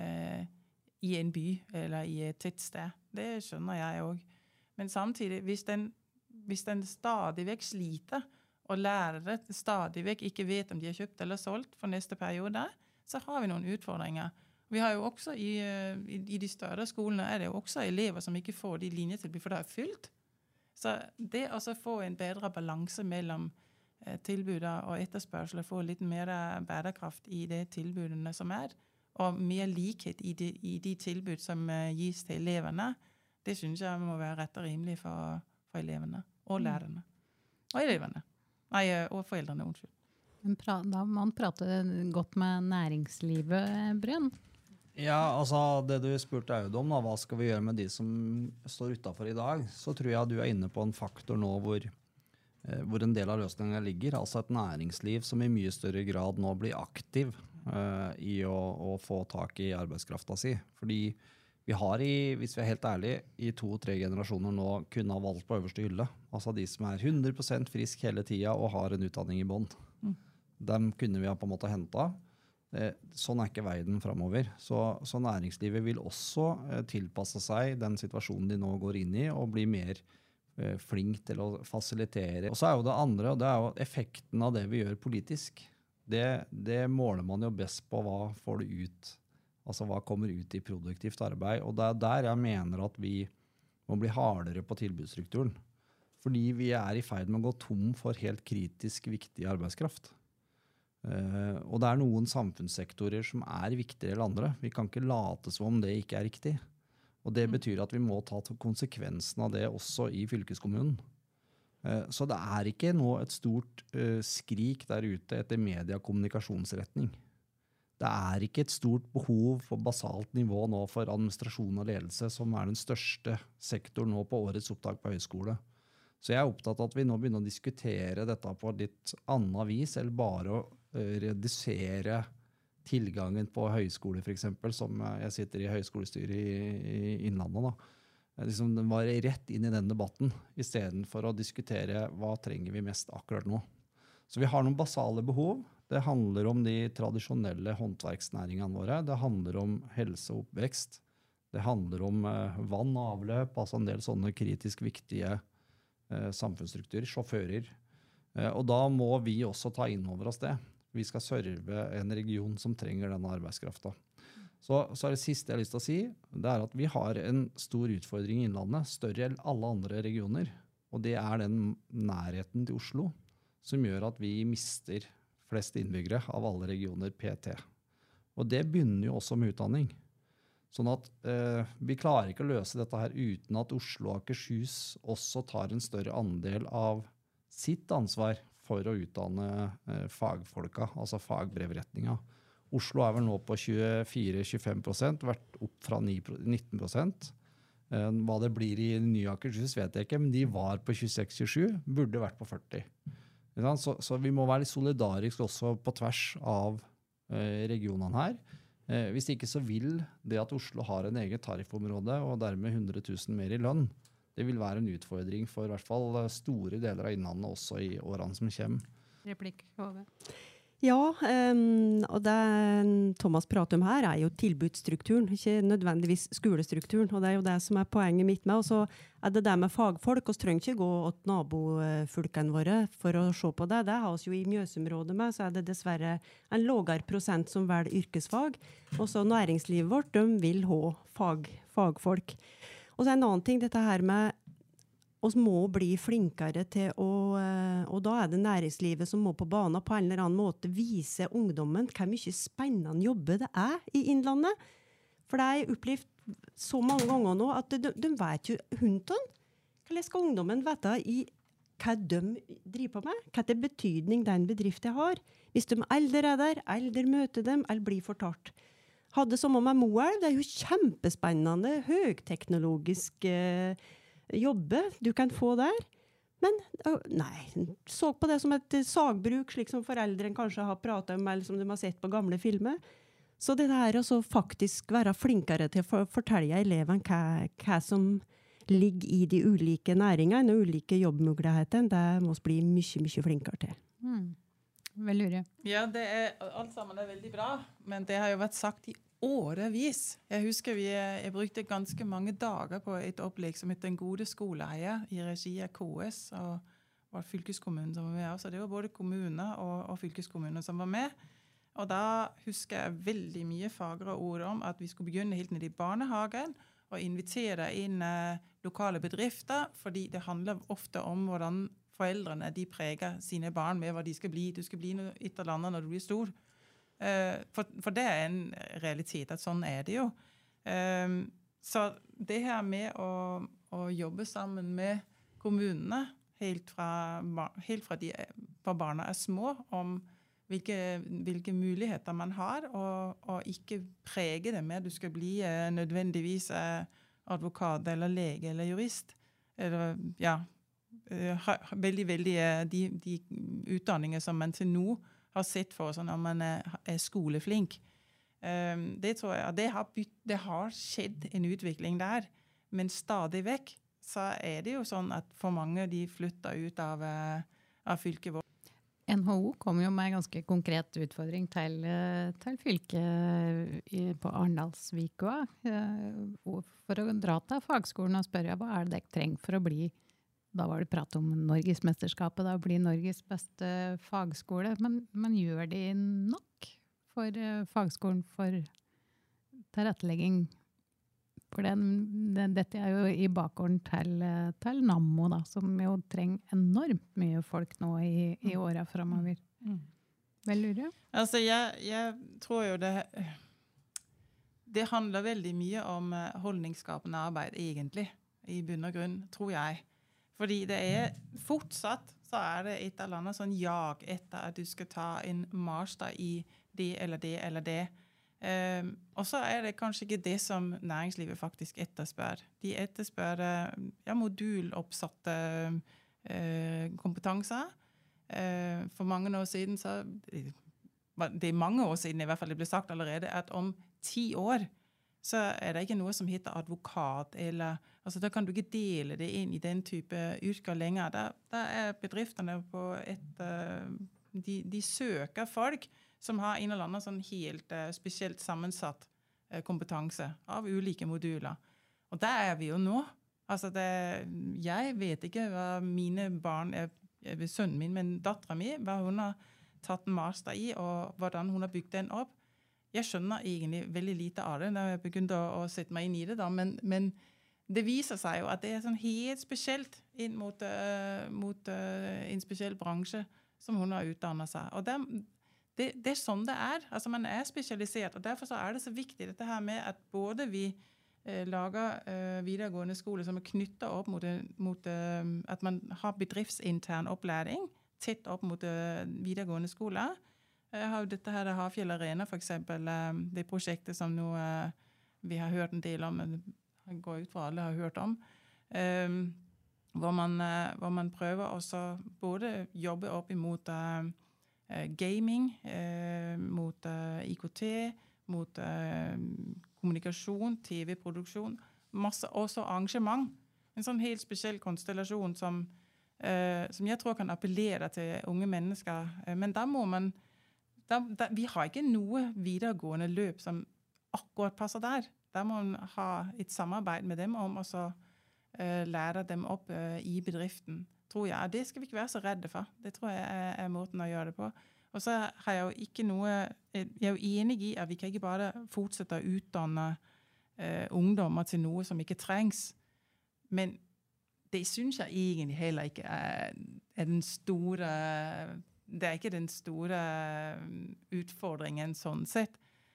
i en by eller i et tettsted. Det skjønner jeg også. Men samtidig, hvis den stadig vekk sliter, og lærere stadig vekk ikke vet om de har kjøpt eller solgt for neste periode, så har vi noen utfordringer. Vi har jo også i de større skolene det jo også elever som ikke får de linjetilbud, for det fylt. Så det å få en bedre balanse mellom tilbudet og etterspørsel, få litt mer bærekraft i det tilbudene som og mer likhet i de tilbud som gis til elevene, det synes jeg må være rett og rimelig for elevene og lærerne. Og elevene. Nei, og foreldrene, unnskyld. Da må man prate godt med næringslivet, Bryn. Ja, altså det du spurte Aud om, hva skal vi gjøre med de som står utenfor i dag, så tror jeg du inne på en faktor nå hvor en del av løsningen ligger, altså et næringsliv som i mye større grad nå blir aktiv i å få tak i arbeidskrafta si. Fordi vi har hvis vi helt ærlige, i 2-3 generasjoner nå kunne ha valgt på øverste hylle. Altså de som 100% frisk hele tiden og har en utdanning i bånd. Dem kunne vi ha på en måte hentet. Sånn ikke verden fremover. Så næringslivet vil også tilpasse seg den situasjonen de nå går inn i, og bli mer flink til å fasilitere. Og så jo det andre, og det jo effekten av det vi gjør politisk. Det måler man jo best på hva får du ut. Altså hva kommer ut i produktivt arbeid. Og det der jeg mener at vi må bli hardere på tilbudsstrukturen. Fordi vi i ferd med å gå tom for helt kritisk viktig arbeidskraft. Og det noen samfunnssektorer som viktigere enn andre. Vi kan ikke late som om det ikke riktig. Og det betyr at vi må ta konsekvensen av det også i fylkeskommunen. Så det ikke nå et stort skrik der ute etter mediekommunikasjonsretning. Det ikke et stort behov for basalt nivå nå for administrasjon og ledelse, som den største sektoren nå på årets opptak på høyskole. Så jeg opptatt av at vi nå begynner å diskutere dette på litt annet vis, eller bare å redusere tilgangen på høyskole, for eksempel, som jeg sitter i høyskolestyret i Innlandet da. Liksom, den var rett inn i den debatten, i stedet for å diskutere hva trenger vi mest akkurat nå. Så vi har noen basale behov. Det handler om de tradisjonelle håndverksnæringene våre. Det handler om helse og oppvekst. Det handler om vann og avløp, altså en del sånne kritisk viktige samfunnsstrukturer, sjåfører. Og da må vi også ta inn over oss det. Vi skal serve en region som trenger denne arbeidskraften. Så det siste jeg har lyst til å si, det at vi har en stor utfordring i Innlandet, større enn alle andre regioner. Og det den nærheten til Oslo, som gjør at vi mister flest innbyggere av alle regioner PT. Og det begynner jo også med utdanning. Sånn at vi klarer ikke å løse dette her uten at Oslo og Akershus også tar en større andel av sitt ansvar for å utdanne fagfolka, altså fagbrevretninga. Oslo vel nå på 24-25%, vært opp fra 19%. Hva det blir i Nye Akershus vet jeg ikke, men de var på 26-27, burde vært på 40. Så vi må være litt solidarisk også på tvers av regionene her. Hvis ikke så vil det at Oslo har en egen tariffområde og dermed 100 000 mer i lønn, det vil være en utfordring for i hvert fall store deler av innlandet også i årene som kommer. Replikk, Hove. Ja, og det Thomas prater om her jo tilbudsstrukturen, ikke nødvendigvis skolestrukturen, og det jo det som poenget mitt med, og så det det med fagfolk, og trenger ikke gå til nabofolkene våre for å se på det. Det har oss jo i Mjøsområdet med, så det dessverre en lavere prosent som velger yrkesfag, og så næringslivet vårt, de vil ha fagfolk. Og så en annen ting, dette her med oss må bli flinkere til og da det næringslivet som må på banen på en eller annen måte vise ungdommen hvor mye spennende jobbe det i Innlandet. For det har jeg opplevd så mange ganger nå at de vet jo hundene. Hvordan skal ungdommen vite hva de driver på med? Hva betydning den bedriften har? Hvis de eldre der, eldre møter dem, eller blir fortalt. Hadde som om med Moelv, det jo kjempespennende, høyteknologisk jobbe du kan få der. Men nei, så på det som et sagbruk, slik som foreldrene kanskje har pratet om, eller som de har sett på gamle filmer. Så det der å faktisk være flinkere til å fortelle eleven hva som ligger i de ulike næringene og ulike jobbmulighetene, det må vi bli mye, mye flinkere til. Vel lurer. Ja, alt sammen veldig bra, men det har jo vært sagt i årevis. Jeg husker jeg brukte ganske mange dager på et opplegg som heter Den gode skoleeier i regi av KS og var fylkeskommunen som var med. Så det var både kommuner og fylkeskommuner som var med. Og da husker jeg veldig mye fagre ord om at vi skulle begynne helt ned i barnehagen og invitere inn lokale bedrifter, fordi det handler ofte om hvordan foreldrene de preger sine barn med hva de skal bli. Du skal bli et eller annet når du blir stor. For det en realitet, at sånn det jo. Så det her med å jobbe sammen med kommunene, helt fra barna små, om hvilke muligheter man har, og ikke prege det med at du skal bli nødvendigvis advokat eller lege eller jurist. Eller, ja, veldig de utdanninger som man til nå har sett for oss når man skoleflink. Det tror jeg, det har skjedd en utvikling der, men stadig vekk så det jo sånn at for mange de flytter ut av fylket vårt. NHO kom jo med en ganske konkret utfordring til fylket på Arendalsvika for å dra til fagskolen og spørre hva det dere trenger for å bli. Da var det prat om Norgesmesterskapet, da blir Norges beste fagskole. Men gjør de nok for fagskolen for tilrettelegging? For dette jo i bakgården til Nammo, da, som jo trenger enormt mye folk nå i årene fremover. Vel lurer? Altså, jeg tror jo det handler veldig mye om holdningsskapende arbeid, egentlig, i bunn og grunn, tror jeg. Fordi det fortsatt så det et eller annet sånn jag etter at du skal ta en master i det eller det eller det. Og så det kanskje ikke det som næringslivet faktisk etterspør. De etterspør moduloppsatte kompetanser. For mange år siden, det mange år siden i hvert fall det ble sagt allerede, at om 10 år så det ikke noe som heter advokat, eller, altså da kan du ikke dele det inn i den type yrker lenger. Da bedriftene på de søker folk som har en eller annen sånn helt spesielt sammensatt kompetanse av ulike moduler. Og der vi jo nå. Altså jeg vet ikke hva mine barn, sønnen min, men datteren min, hva hun har tatt en master i, og hvordan hun har bygd den opp. Jeg skjønner egentlig veldig lite av det, når jeg begynte å sette meg inn i det da, men det viser seg jo at det sånn helt spesielt inn mot en spesiell bransje som hun har utdannet seg. Og det sånn det altså man spesialisert, og derfor så det så viktig dette her med at både vi lager videregående skole som knyttet opp mot at man har bedriftsintern opplæring, tett opp mot videregående skole, Jeg har jo dette her Hafjell Arena, for eksempel. Det prosjektet som nå vi har hørt en del om, men det går ut fra alle har hørt om, hvor man prøver også både jobbe opp imot gaming, mot IKT, mot kommunikasjon, TV-produksjon, masse også arrangement. En sånn helt spesiell konstellasjon som jeg tror kan appellere til unge mennesker. Men da må man, vi har ikke noe videregående løp som akkurat passer der. Da må man ha et samarbeid med dem om å lære dem opp i bedriften, tror jeg. Det skal vi ikke være så redde for. Det tror jeg måten å gjøre det på. Og så har jeg jo ikke noe, jeg er jo enig i at vi kan ikke bare fortsette å utdanne ungdommer til noe som ikke trengs. Men det synes jeg egentlig heller ikke er den store, det er ikke den store utfordringen sånn sett.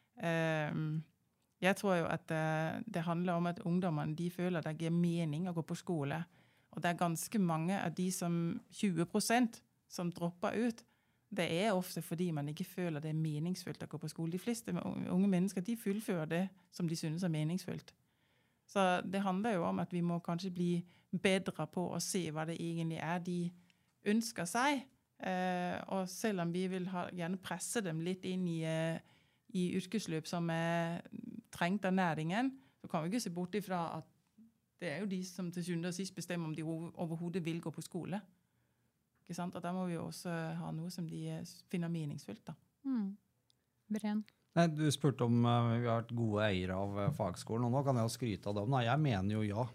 Jeg tror jo at det handler om at ungdommene, de føler at det gir mening å gå på skole. Og det er ganske mange av de som 20% som dropper ut. Det er ofte fordi man ikke føler det er meningsfullt å gå på skole. De fleste unge mennesker, de fullfører det som de synes er meningsfullt. Så det handler jo om at vi må kanskje bli bedre på å se hva det egentlig er de ønsker seg. Og selv om vi vil gjerne presse dem litt inn i yrkesløp som er trengt av næringen, så kan vi ikke se bort ifra at det er jo de som til syvende og sist bestemmer om de overhodet vil gå på skole. Ikke sant? Og da må vi også ha noe som de finner meningsfullt da. Bren. Nei, du spurte om vi har vært gode eiere av fagskolen, og nå kan jeg jo skryte av dem. Nei, jeg mener jo ja.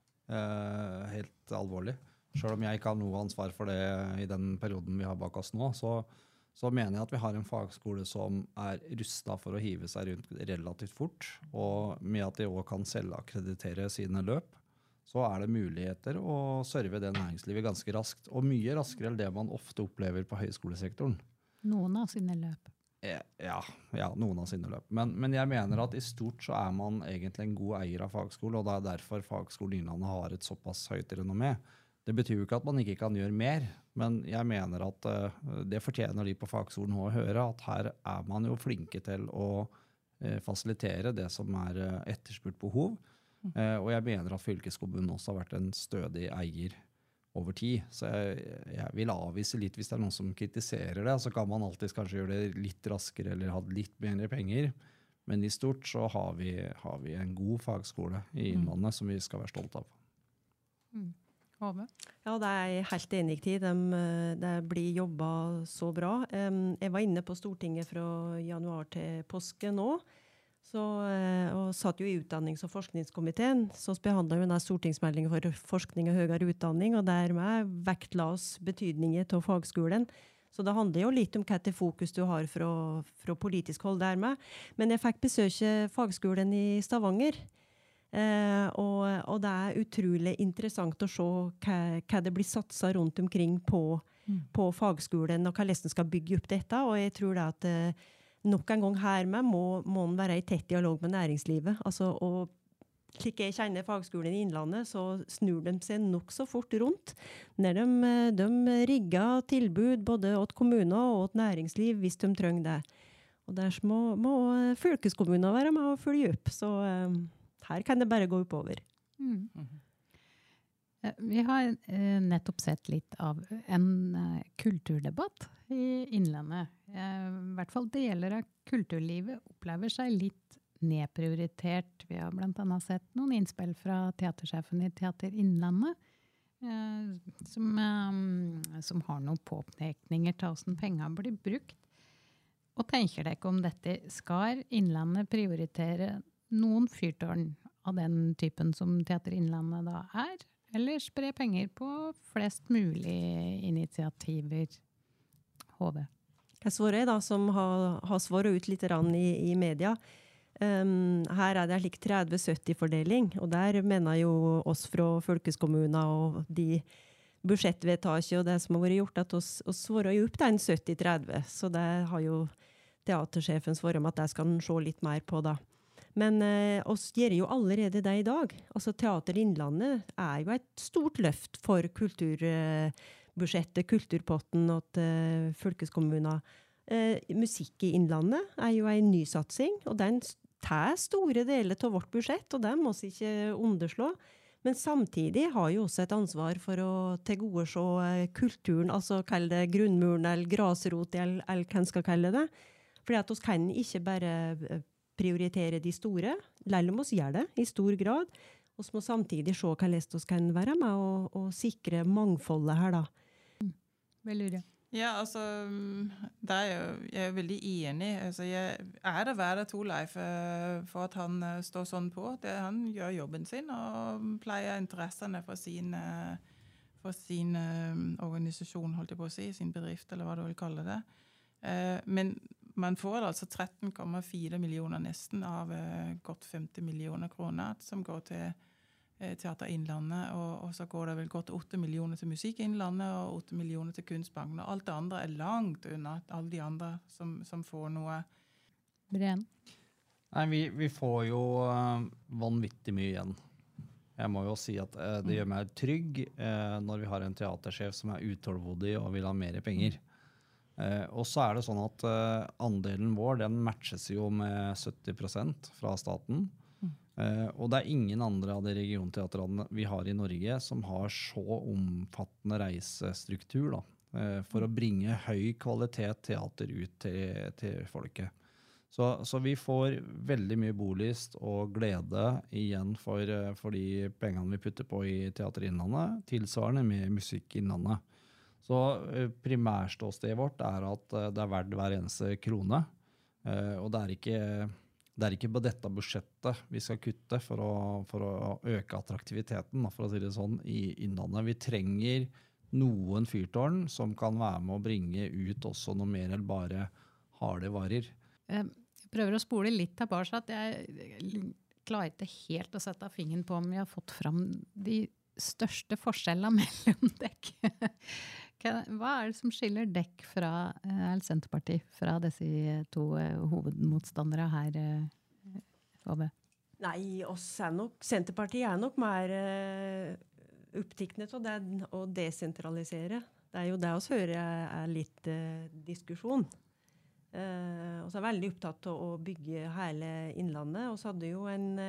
Helt alvorlig. Selv om jeg ikke har noe ansvar for det i den perioden vi har bak oss nå, så mener jeg at vi har en fagskole som er rustet for å hive seg rundt relativt fort, og med at de også kan selvakkreditere sine løp, så er det muligheter å serve det næringslivet ganske raskt, og mye raskere enn det man ofte opplever på høyskolesektoren. Noen av sine løp. Ja, noen av sine løp. Men jeg mener at i stort så er man egentlig en god eier av fagskole, og det er derfor Fagskolen Innlandet har et såpass høyt renommé. Det betyr jo ikke at man ikke kan gjøre mer, men jeg mener at det fortjener de på fagskolen å høre, at her er man jo flinke til å fasilitere det som er etterspurt behov, og jeg mener at fylkeskommunen også har vært en stødig eier over tid. Så jeg vil avvise litt hvis det er noen som kritiserer det, så kan man alltid kanskje gjøre det litt raskere eller ha litt mer penger, men i stort så har vi en god fagskole i Innlandet som vi skal være stolt av. Hove? Ja, det er jeg helt enig i. Det blir jobbet så bra. Jeg var inne på Stortinget fra januar til påske nå, og satt jo i utdannings- og forskningskomiteen, så behandlet vi denne stortingsmeldingen for forskning og høyere utdanning, og dermed vektla oss betydningen til fagskolen. Så det handler jo litt om hva til fokus du har fra politisk hold dermed. Men jeg fikk besøke fagskolen i Stavanger, og det er utrolig interessant å se hva det blir satset rundt omkring på fagskolen, og hvordan den skal bygge opp dette, og jeg tror det at nok en gang her med må man være i tett dialog med næringslivet. Altså, og slik jeg kjenner fagskolen i Innlandet, så snur de seg nok så fort rundt, når de rigger tilbud både åt kommuner og åt næringsliv hvis de trenger det. Og der må fylkeskommuner være med å følge opp, så her kan det bare gå oppover. Vi har nettopp sett litt av en kulturdebatt i Innlandet. I hvert fall deler av kulturlivet opplever seg litt nedprioritert. Vi har blant annet sett noen innspill fra teatersjefen i Teater Innlandet, som har noen påpekninger til hvordan penger blir brukt. Og tenker dere om dette, skal Innlandet prioritere noen fyrtårn av den typen som Teater Innlandet da er, eller spre penger på flest mulig initiativer? Hove? Jeg svarer da, som har svaret ut litt i media. Her er det slik 30-70-fordeling, og der mener jo oss fra fylkeskommuner og de budsjettvedtaket og det som har vært gjort, at oss svarer jo opp den 70-30, så det har jo teatersjefen svaret om at det skal han se litt mer på da. Men oss gjør jo allerede det i dag. Altså Teater Innlandet er jo et stort løft for kulturbudsjettet, kulturpotten og fylkeskommuner. Musikk i Innlandet jo en ny satsing, og den tar store deler av vårt budsjett, og den må vi ikke underslå. Men samtidig har jo også et ansvar for å tilgodese kulturen, altså kall det grunnmuren eller grasrot, eller hva en skal kalle det. Fordi at vi kan ikke bare prioritere de store, selv om vi gjør det i stor grad. Vi må samtidig se hva vi kan være med og sikre mangfoldet her da. Veldig. Ja, altså, jeg er veldig enig. Altså, jeg det verdt Torleif for at han står sånn på. Han gjør jobben sin og pleier interessene for sin organisasjon, holdt jeg på å si, sin bedrift, eller hva du vil kalle det. Men man får altså 13,4 millioner nesten av godt 50 millioner kroner som går til Teater Innlandet, og så går det vel godt 8 millioner til Musikk Innlandet og 8 millioner til Kunstbanken, og alt det andre langt unna alle de andre som får noe. Breen? Nei, vi får jo vanvittig mye igjen. Jeg må jo si at det gjør meg trygg når vi har en teatersjef som utålmodig og vil ha mer penger. Og så det sånn at andelen vår, den matches jo med 70% fra staten. Og det ingen andre av de regionteatrene vi har i Norge som har så omfattende reisestruktur da, for å bringe høy kvalitet teater ut til folket. Så vi får veldig mye bolyst og glede igjen for de pengene vi putter på i Teater Innlandet, tilsvarende med Musikk Innlandet. Så primærståstedet vårt at det verdt hver eneste krone, og det ikke på dette budsjettet vi skal kutte for å øke attraktiviteten, for å si det sånn, i Innlandet. Vi trenger noen fyrtårn som kan være med å bringe ut også noe mer enn bare harde varer. Jeg prøver å spole litt tilbake, at jeg klarer ikke helt å sette fingeren på om vi har fått fram de største forskjellene mellom dekk. Hva det som skiller dekk fra Senterpartiet fra disse to hovedmotstandere her, Ove? Nei, Senterpartiet nok mer opptiknet av det å desentralisere. Det jo det vi hører litt diskusjon. Og så veldig opptatt av å bygge hele Innlandet. Og så hadde jo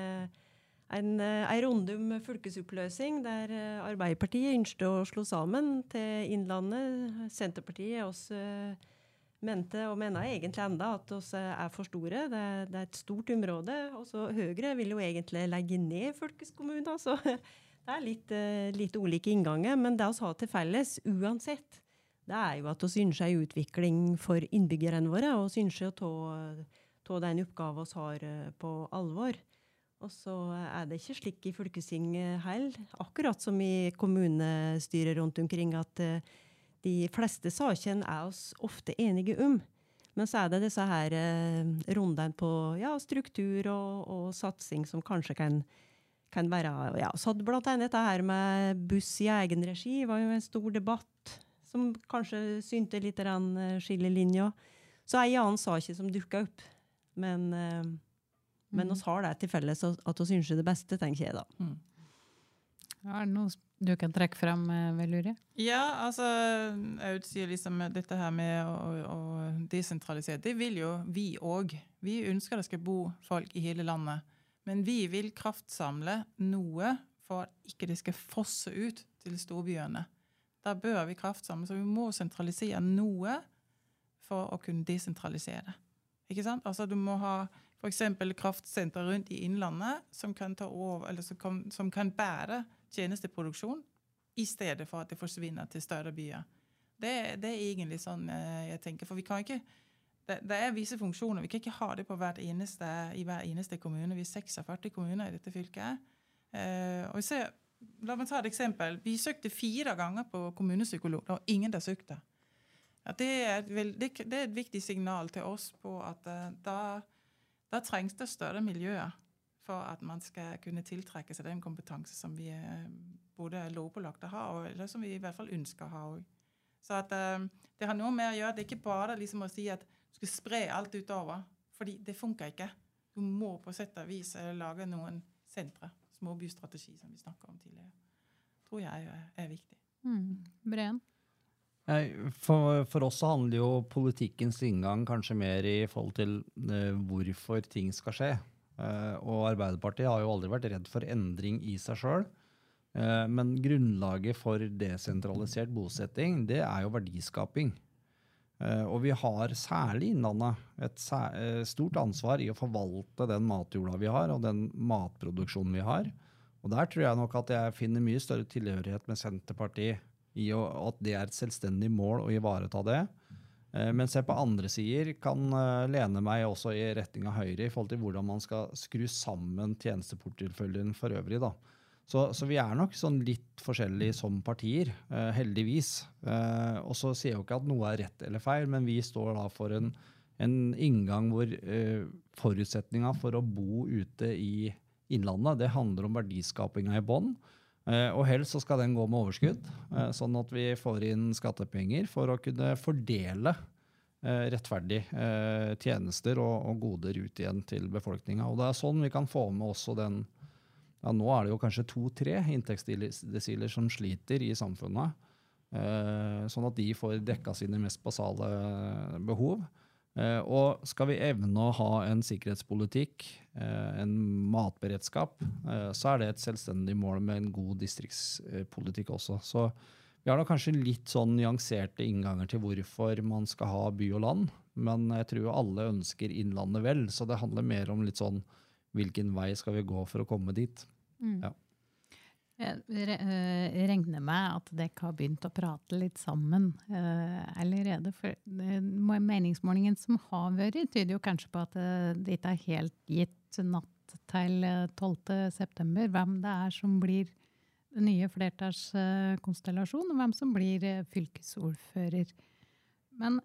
en runde om fylkesoppløsing der Arbeiderpartiet ønsket å slå sammen til Innlandet. Senterpartiet også mente og mener egentlig enda at vi for store. Det et stort område. Og så Høyre vil jo egentlig legge ned fylkeskommunen. Så det litt ulike innganger, men det vi har til felles uansett, det jo at vi ønsker en utvikling for innbyggerne våre, og vi ønsker å ta den oppgaven vi har på alvor. Og så det ikke slik i fylkestinget heller, akkurat som i kommunestyret rundt omkring, at de fleste sakene oss ofte enige om. Men så det disse her rundene på struktur og satsing som kanskje kan være, så hadde blant annet dette her med buss i egen regi, var jo en stor debatt, som kanskje synte litt skillelinjer. Så en annen sak som dukket opp, men vi har det til felles at vi ønsker det beste, tenker jeg da. Det noe du kan trekke frem, Veluri? Ja, altså, jeg sier liksom dette her med å desentralisere. Det vil jo vi også. Vi ønsker det skal bo folk i hele landet. Men vi vil kraftsamle noe for at ikke det skal fosse ut til storbyene. Da bør vi kraftsamle, så vi må sentralisere noe for å kunne desentralisere. Ikke sant? Altså du må ha for eksempel kraftsenter rundt i Innlandet som kan ta over, eller som kan bære tjenesteproduksjon i stedet for at det forsvinner til større byer. Det egentlig sånn jeg tenker, for vi kan ikke, det visse funksjoner, vi kan ikke ha det på i hver eneste kommune. Vi 46 kommuner i dette fylket. Og la meg ta et eksempel. Vi søkte 4 ganger på kommunepsykolog, og ingen der søkte. Ja, det et viktig signal til oss på at da trengs det større miljøer for at man skal kunne tiltrekke seg den kompetanse som vi både lovpålagte har, eller som vi i hvert fall ønsker å ha også. Så at det har noe med å gjøre, det ikke bare liksom å si at du skal spre alt utover, fordi det funker ikke. Du må på sett og vis lage noen sentre, småbystrategi som vi snakket om tidligere. Tror jeg viktig. Breen? For oss så handler jo politikkens inngang kanskje mer i forhold til hvorfor ting skal skje. Og Arbeiderpartiet har jo aldri vært redd for endring i seg selv. Men grunnlaget for desentralisert bosetting, det jo verdiskaping. Og vi har særlig innlandet et stort ansvar i å forvalte den matjorda vi har, og den matproduksjonen vi har. Og der tror jeg nok at jeg finner mye større tilhørighet med Senterpartiet i at det et selvstendig mål å ivareta det. Men se på andre sider kan lene meg også i retning av Høyre i forhold til hvordan man skal skru sammen tjenesteporteføljen for øvrig da. Så vi nok sånn litt forskjellige som partier, heldigvis. Og så sier jeg jo ikke at noe rett eller feil, men vi står da for en inngang hvor forutsetningen for å bo ute i innlandet, det handler om verdiskapingen i bånd. Og helst så skal den gå med overskudd, sånn at vi får inn skattepenger for å kunne fordele rettferdig tjenester og goder ut igjen til befolkningen. Og det sånn vi kan få med også den. Ja, nå det jo kanskje 2-3 inntektsdesiler som sliter i samfunnet, sånn at de får dekket sine mest basale behov. Og skal vi evne å ha en sikkerhetspolitikk, en matberedskap, så det et selvstendig mål med en god distriktspolitikk også. Så vi har da kanskje litt sånn nyanserte innganger til hvorfor man skal ha by og land, men jeg tror alle ønsker innlandet vel, så det handler mer om litt sånn hvilken vei skal vi gå for å komme dit. Ja. Jeg regner med at dere har begynt å prate litt sammen allerede, for meningsmålingen som har vært tyder jo kanskje på at det ikke helt gitt natt til 12. september hvem det som blir den nye flertallskonstellasjonen, og hvem som blir fylkesordfører. Men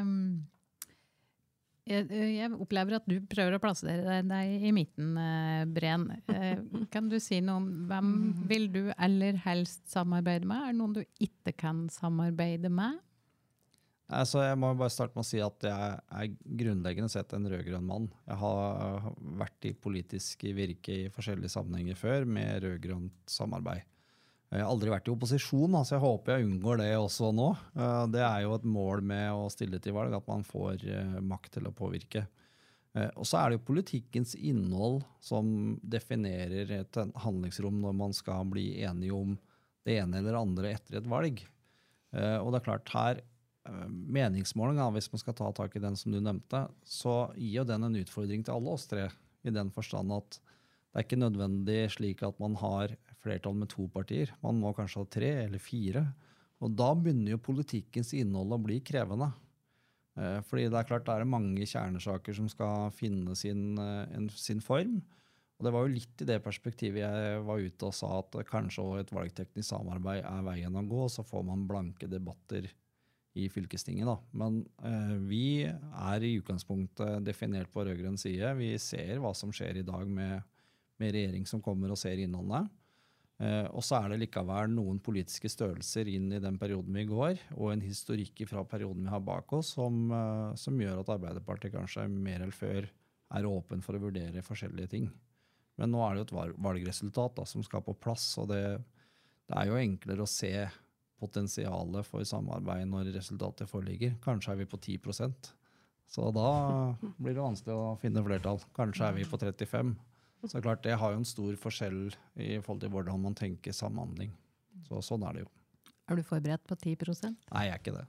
jeg opplever at du prøver å plassere deg i midten, Bren. Kan du si noe om hvem vil du aller helst samarbeide med? Det noen du ikke kan samarbeide med? Altså, jeg må bare starte med å si at jeg grunnleggende sett en rødgrønn mann. Jeg har vært i politisk virke i forskjellige sammenhenger før med rødgrønt samarbeid. Jeg har aldri vært i opposisjon, så jeg håper jeg unngår det også nå. Det jo et mål med å stille til valg, at man får makt til å påvirke. Og så det jo politikkens innhold som definerer et handlingsrom når man skal bli enige om det ene eller andre etter et valg. Og det klart her, meningsmåling, hvis man skal ta tak i den som du nevnte, så gir jo den en utfordring til alle oss tre, i den forstand at det ikke nødvendig slik at man har flertall med 2 partier. Man må kanskje ha 3 eller 4. Og da begynner jo politikkens innhold å bli krevende. Fordi det klart det mange kjernesaker som skal finne sin form. Og det var jo litt i det perspektivet jeg var ute og sa at kanskje også et valgteknisk samarbeid veien å gå, så får man blanke debatter i fylkestinget da. Men vi i utgangspunktet definert på rødgrønn side. Vi ser hva som skjer i dag med regjering som kommer og ser innholdet. Og så det likevel noen politiske størrelser inn i den perioden vi går, og en historikk fra perioden vi har bak oss, som gjør at Arbeiderpartiet kanskje mer eller før åpen for å vurdere forskjellige ting. Men nå det jo et valgresultat da, som skal på plass, og det jo enklere å se potensialet for samarbeid når resultatet foreligger. Kanskje vi på 10%. Så da blir det vanskelig å finne flertall. Kanskje vi på 35%. Så klart, det har jo en stor forskjell i forhold til hvordan man tenker samhandling. Så sånn det jo. Du forberedt på 10%? Nei, jeg ikke det.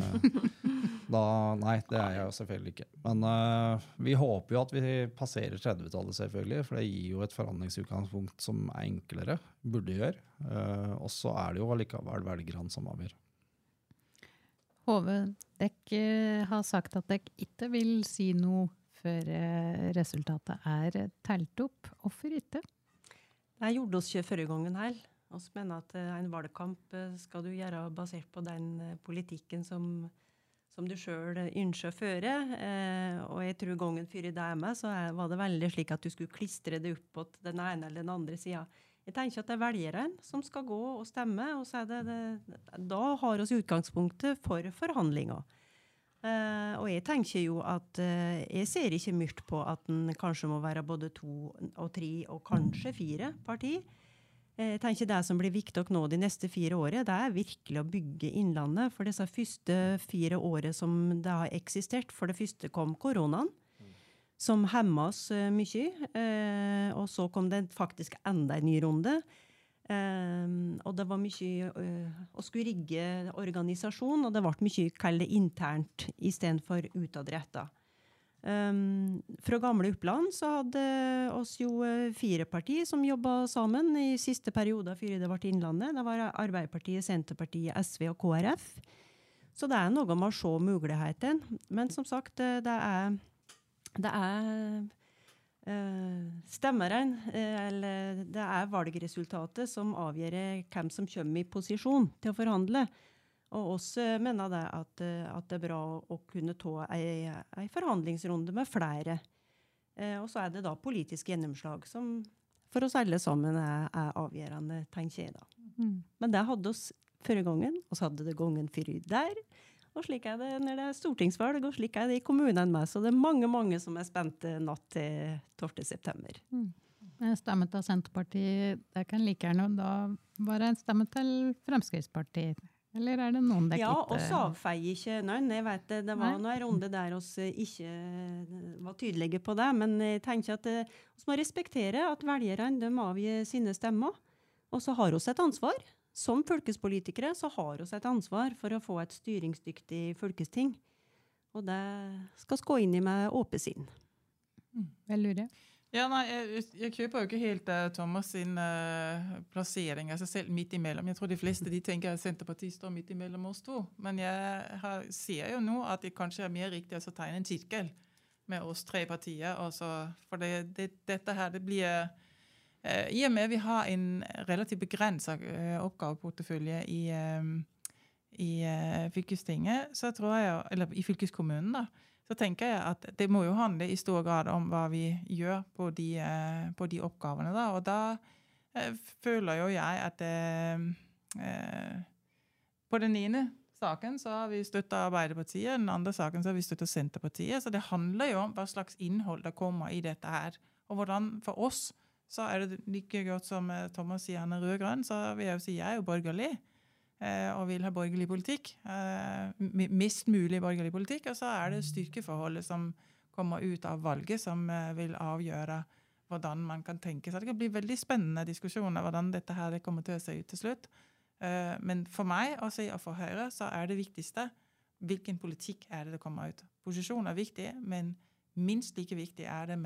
Nei, det jeg jo selvfølgelig ikke. Men vi håper jo at vi passerer 30-tallet selvfølgelig, for det gir jo et forhandlingsutgangspunkt som enklere, burde gjøre. Og så det jo allikevel velgerne som avgjør. Hove, dere har sagt at dere ikke vil si noe før resultatet telt opp. Hvorfor ikke? Det gjorde oss ikke forrige gangen her. Vi mener at en valgkamp skal du gjøre basert på den politikken som du selv ønsker å føre. Og jeg tror gangen før i deg med, så var det veldig slik at du skulle klistre det opp på den ene eller den andre siden. Jeg tenker at det velgeren som skal gå og stemme, og så da har vi utgangspunktet for forhandlinger. Og jeg tenker jo at jeg ser ikke mye på at den kanskje må være både 2 og 3 og kanskje 4 partier. Jeg tenker det som blir viktig nå de neste 4 årene, det virkelig å bygge Innlandet. For disse første 4 årene som det har eksistert, for det første kom koronaen, som hemmet oss mye. Og så kom det faktisk enda en ny runde. Og det var mye å skulle rigge organisasjon, og det ble mye kallet internt I stedet for utadrettet. Fra gamle Uppland så hadde oss jo 4 partier som jobbet sammen I siste periode før det ble Innlandet. Det var Arbeiderpartiet, Senterpartiet, SV og KrF. Så det noe med å se muligheten. Men som sagt, det stemmeren, eller det valgresultatet som avgjør hvem som kommer I posisjon til å forhandle. Og oss mener det at det bra å kunne ta en forhandlingsrunde med flere. Og så det da politisk gjennomslag som for oss alle sammen avgjørende, tenker jeg da. Men det hadde oss forrige gangen, og så hadde det gangen før der. Og slik det når det stortingsvalg, og slik det I kommunen med. Så det mange som spente natt til 12. september. Stemmet av Senterpartiet, det kan like gjerne da være en stemme til Fremskrittspartiet. Eller det noen det ja, og så avfeier ikke noen. Jeg vet det var noen runde der oss ikke var tydelige på det, men jeg tenker at vi må respektere at velgerne de avgir sine stemmer, og så har vi et ansvar. Som fylkespolitikere så har vi et ansvar for å få et styringsdyktig fylkesting, og det skal gå inn I med åpent sinn. Vel lurer. Ja, nei, jeg køper jo ikke helt Thomas sin plassering, altså selv midt imellom. Jeg tror de fleste de tenker at Senterpartiet står midt imellom oss to, men jeg ser jo nå at det kanskje mer riktig å tegne en sirkel med oss 3 partier, også, for dette her, det blir, I og med vi har en relativt begrenset oppgaveportefølje I fylkestinget, så tror jeg, eller I fylkeskommunen da, så tenker jeg at det må jo handle I stor grad om hva vi gjør på de oppgavene da, og da føler jo jeg at på den ene saken så har vi støttet Arbeiderpartiet, den andre saken så har vi støttet Senterpartiet, så det handler jo om hva slags innhold det kommer I dette her, og hvordan for oss så det like godt som Thomas sier han rød-grønn, så vil jeg jo si jeg jo borgerlig, og vil ha borgerlig politikk, mest mulig borgerlig politikk, og så det styrkeforholdet som kommer ut av valget som vil avgjøre hvordan man kan tenke seg. Det kan bli veldig spennende diskusjoner hvordan dette her kommer til å se ut til slutt. Men for meg, og for Høyre, så det viktigste hvilken politikk det kommer ut. Posisjon viktig, men minst like viktig det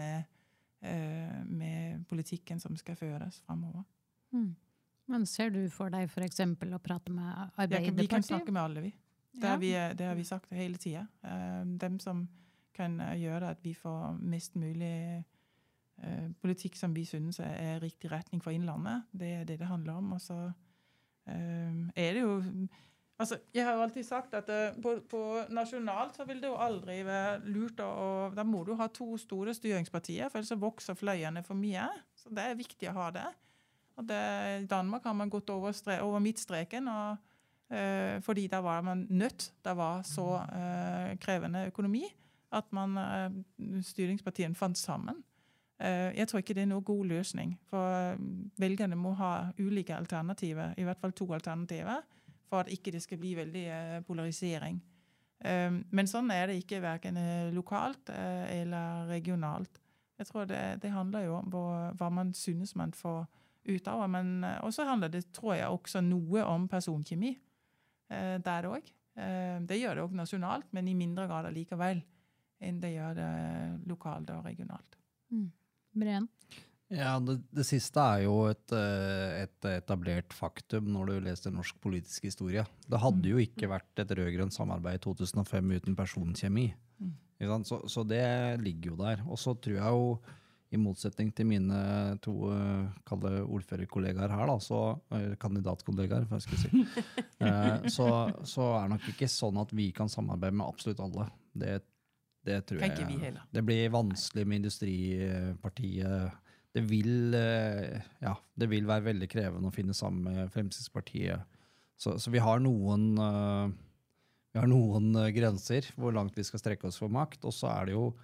med politikken som skal føres fremover. Men ser du for deg for eksempel å prate med Arbeiderpartiet? Vi kan snakke med alle vi. Det har vi sagt hele tiden. Dem som kan gjøre at vi får mest mulig politikk som vi synes riktig retning for Innlandet. Det handler om. Og så det jo... Altså, jeg har jo alltid sagt at på nasjonalt så vil det jo aldri være lurt da må du ha 2 store styringspartier, for ellers så vokser fløyene for mye. Så det viktig å ha det. Og I Danmark har man gått over midtstreken, fordi der var man nødt, der var så krevende økonomi, at styringspartiene fant sammen. Jeg tror ikke det noen god løsning, for velgerne må ha ulike alternativer, I hvert fall 2 alternativer, for at ikke det skal bli veldig polarisering. Men sånn det ikke hverken lokalt eller regionalt. Jeg tror det handler jo om hva man synes man får ut av, men også handler det, tror jeg, også noe om personkjemi. Der også. Det gjør det også nasjonalt, men I mindre grad likevel enn det gjør det lokalt og regionalt. Brian? Ja, det siste jo et etablert faktum når du leser norsk politisk historie. Det hadde jo ikke vært et rødgrønt samarbeid I 2005 uten personkjemi. Så det ligger jo der. Og så tror jeg jo, I motsetning til mine 2 kalde ordførerkollegaer her, da, kandidatkollegaer, for jeg skulle si, så nok ikke sånn at vi kan samarbeide med absolutt alle. Det tror jeg. Ikke vi heller. Det blir vanskelig med Industripartiet. Det vil være veldig krevende å finne sammen med Fremskrittspartiet. Så vi har noen grenser hvor langt vi skal strekke oss for makt, og så det jo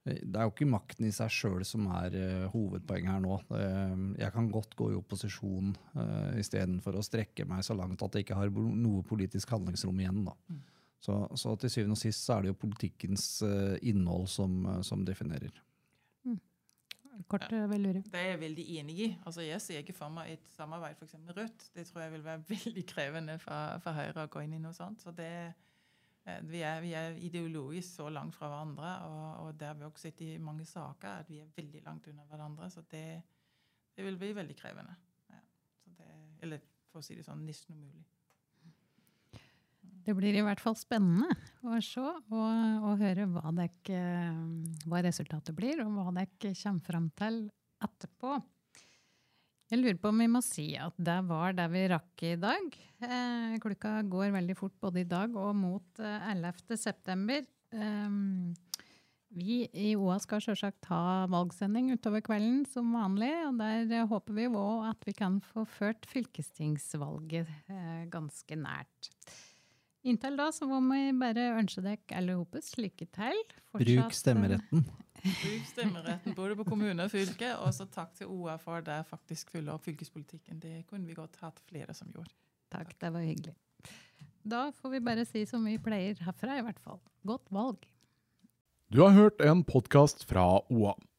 Det jo ikke makten i seg selv som hovedpoenget her nå. Jeg kan godt gå i opposisjon i stedet for å strekke meg så langt at jeg ikke har noe politisk handlingsrom igjen. Da. Så til syvende og sist så det jo politikkens innhold som definerer. Kort vil lure. Det jeg veldig enig i. Altså, jeg ser ikke for meg et samarbeid for eksempel med Rødt. Det tror jeg vil være veldig krevende for Høyre å gå inn i noe sånt. Så vi ideologisk så langt fra hverandre, og det har vi også sett i mange saker, at vi veldig langt under hverandre, så det vil bli veldig krevende. Ja. Eller for å si det sånn, nesten umulig. Det blir i hvert fall spennende å se og høre hva resultatet blir, og hva dere kommer frem til etterpå. Jeg lurer på om vi må si at det var det vi rakk i dag. Klokka går veldig fort både i dag og mot 11. september. Vi i OA skal selvsagt ha valgsending utover kvelden som vanlig, og der håper vi også at vi kan få ført fylkestingsvalget ganske nært. Inntil da så må vi bare ønske dere alle hopes lykke til. Bruk stemmeretten. Bruk stemmeretten både på kommune og fylke, og så takk til OA for det faktisk følger opp fylkespolitikken. Det kunne vi godt hatt flere som gjorde. Takk, det var hyggelig. Da får vi bare si som vi pleier herfra i hvert fall. Godt valg. Du har hørt en podcast fra OA.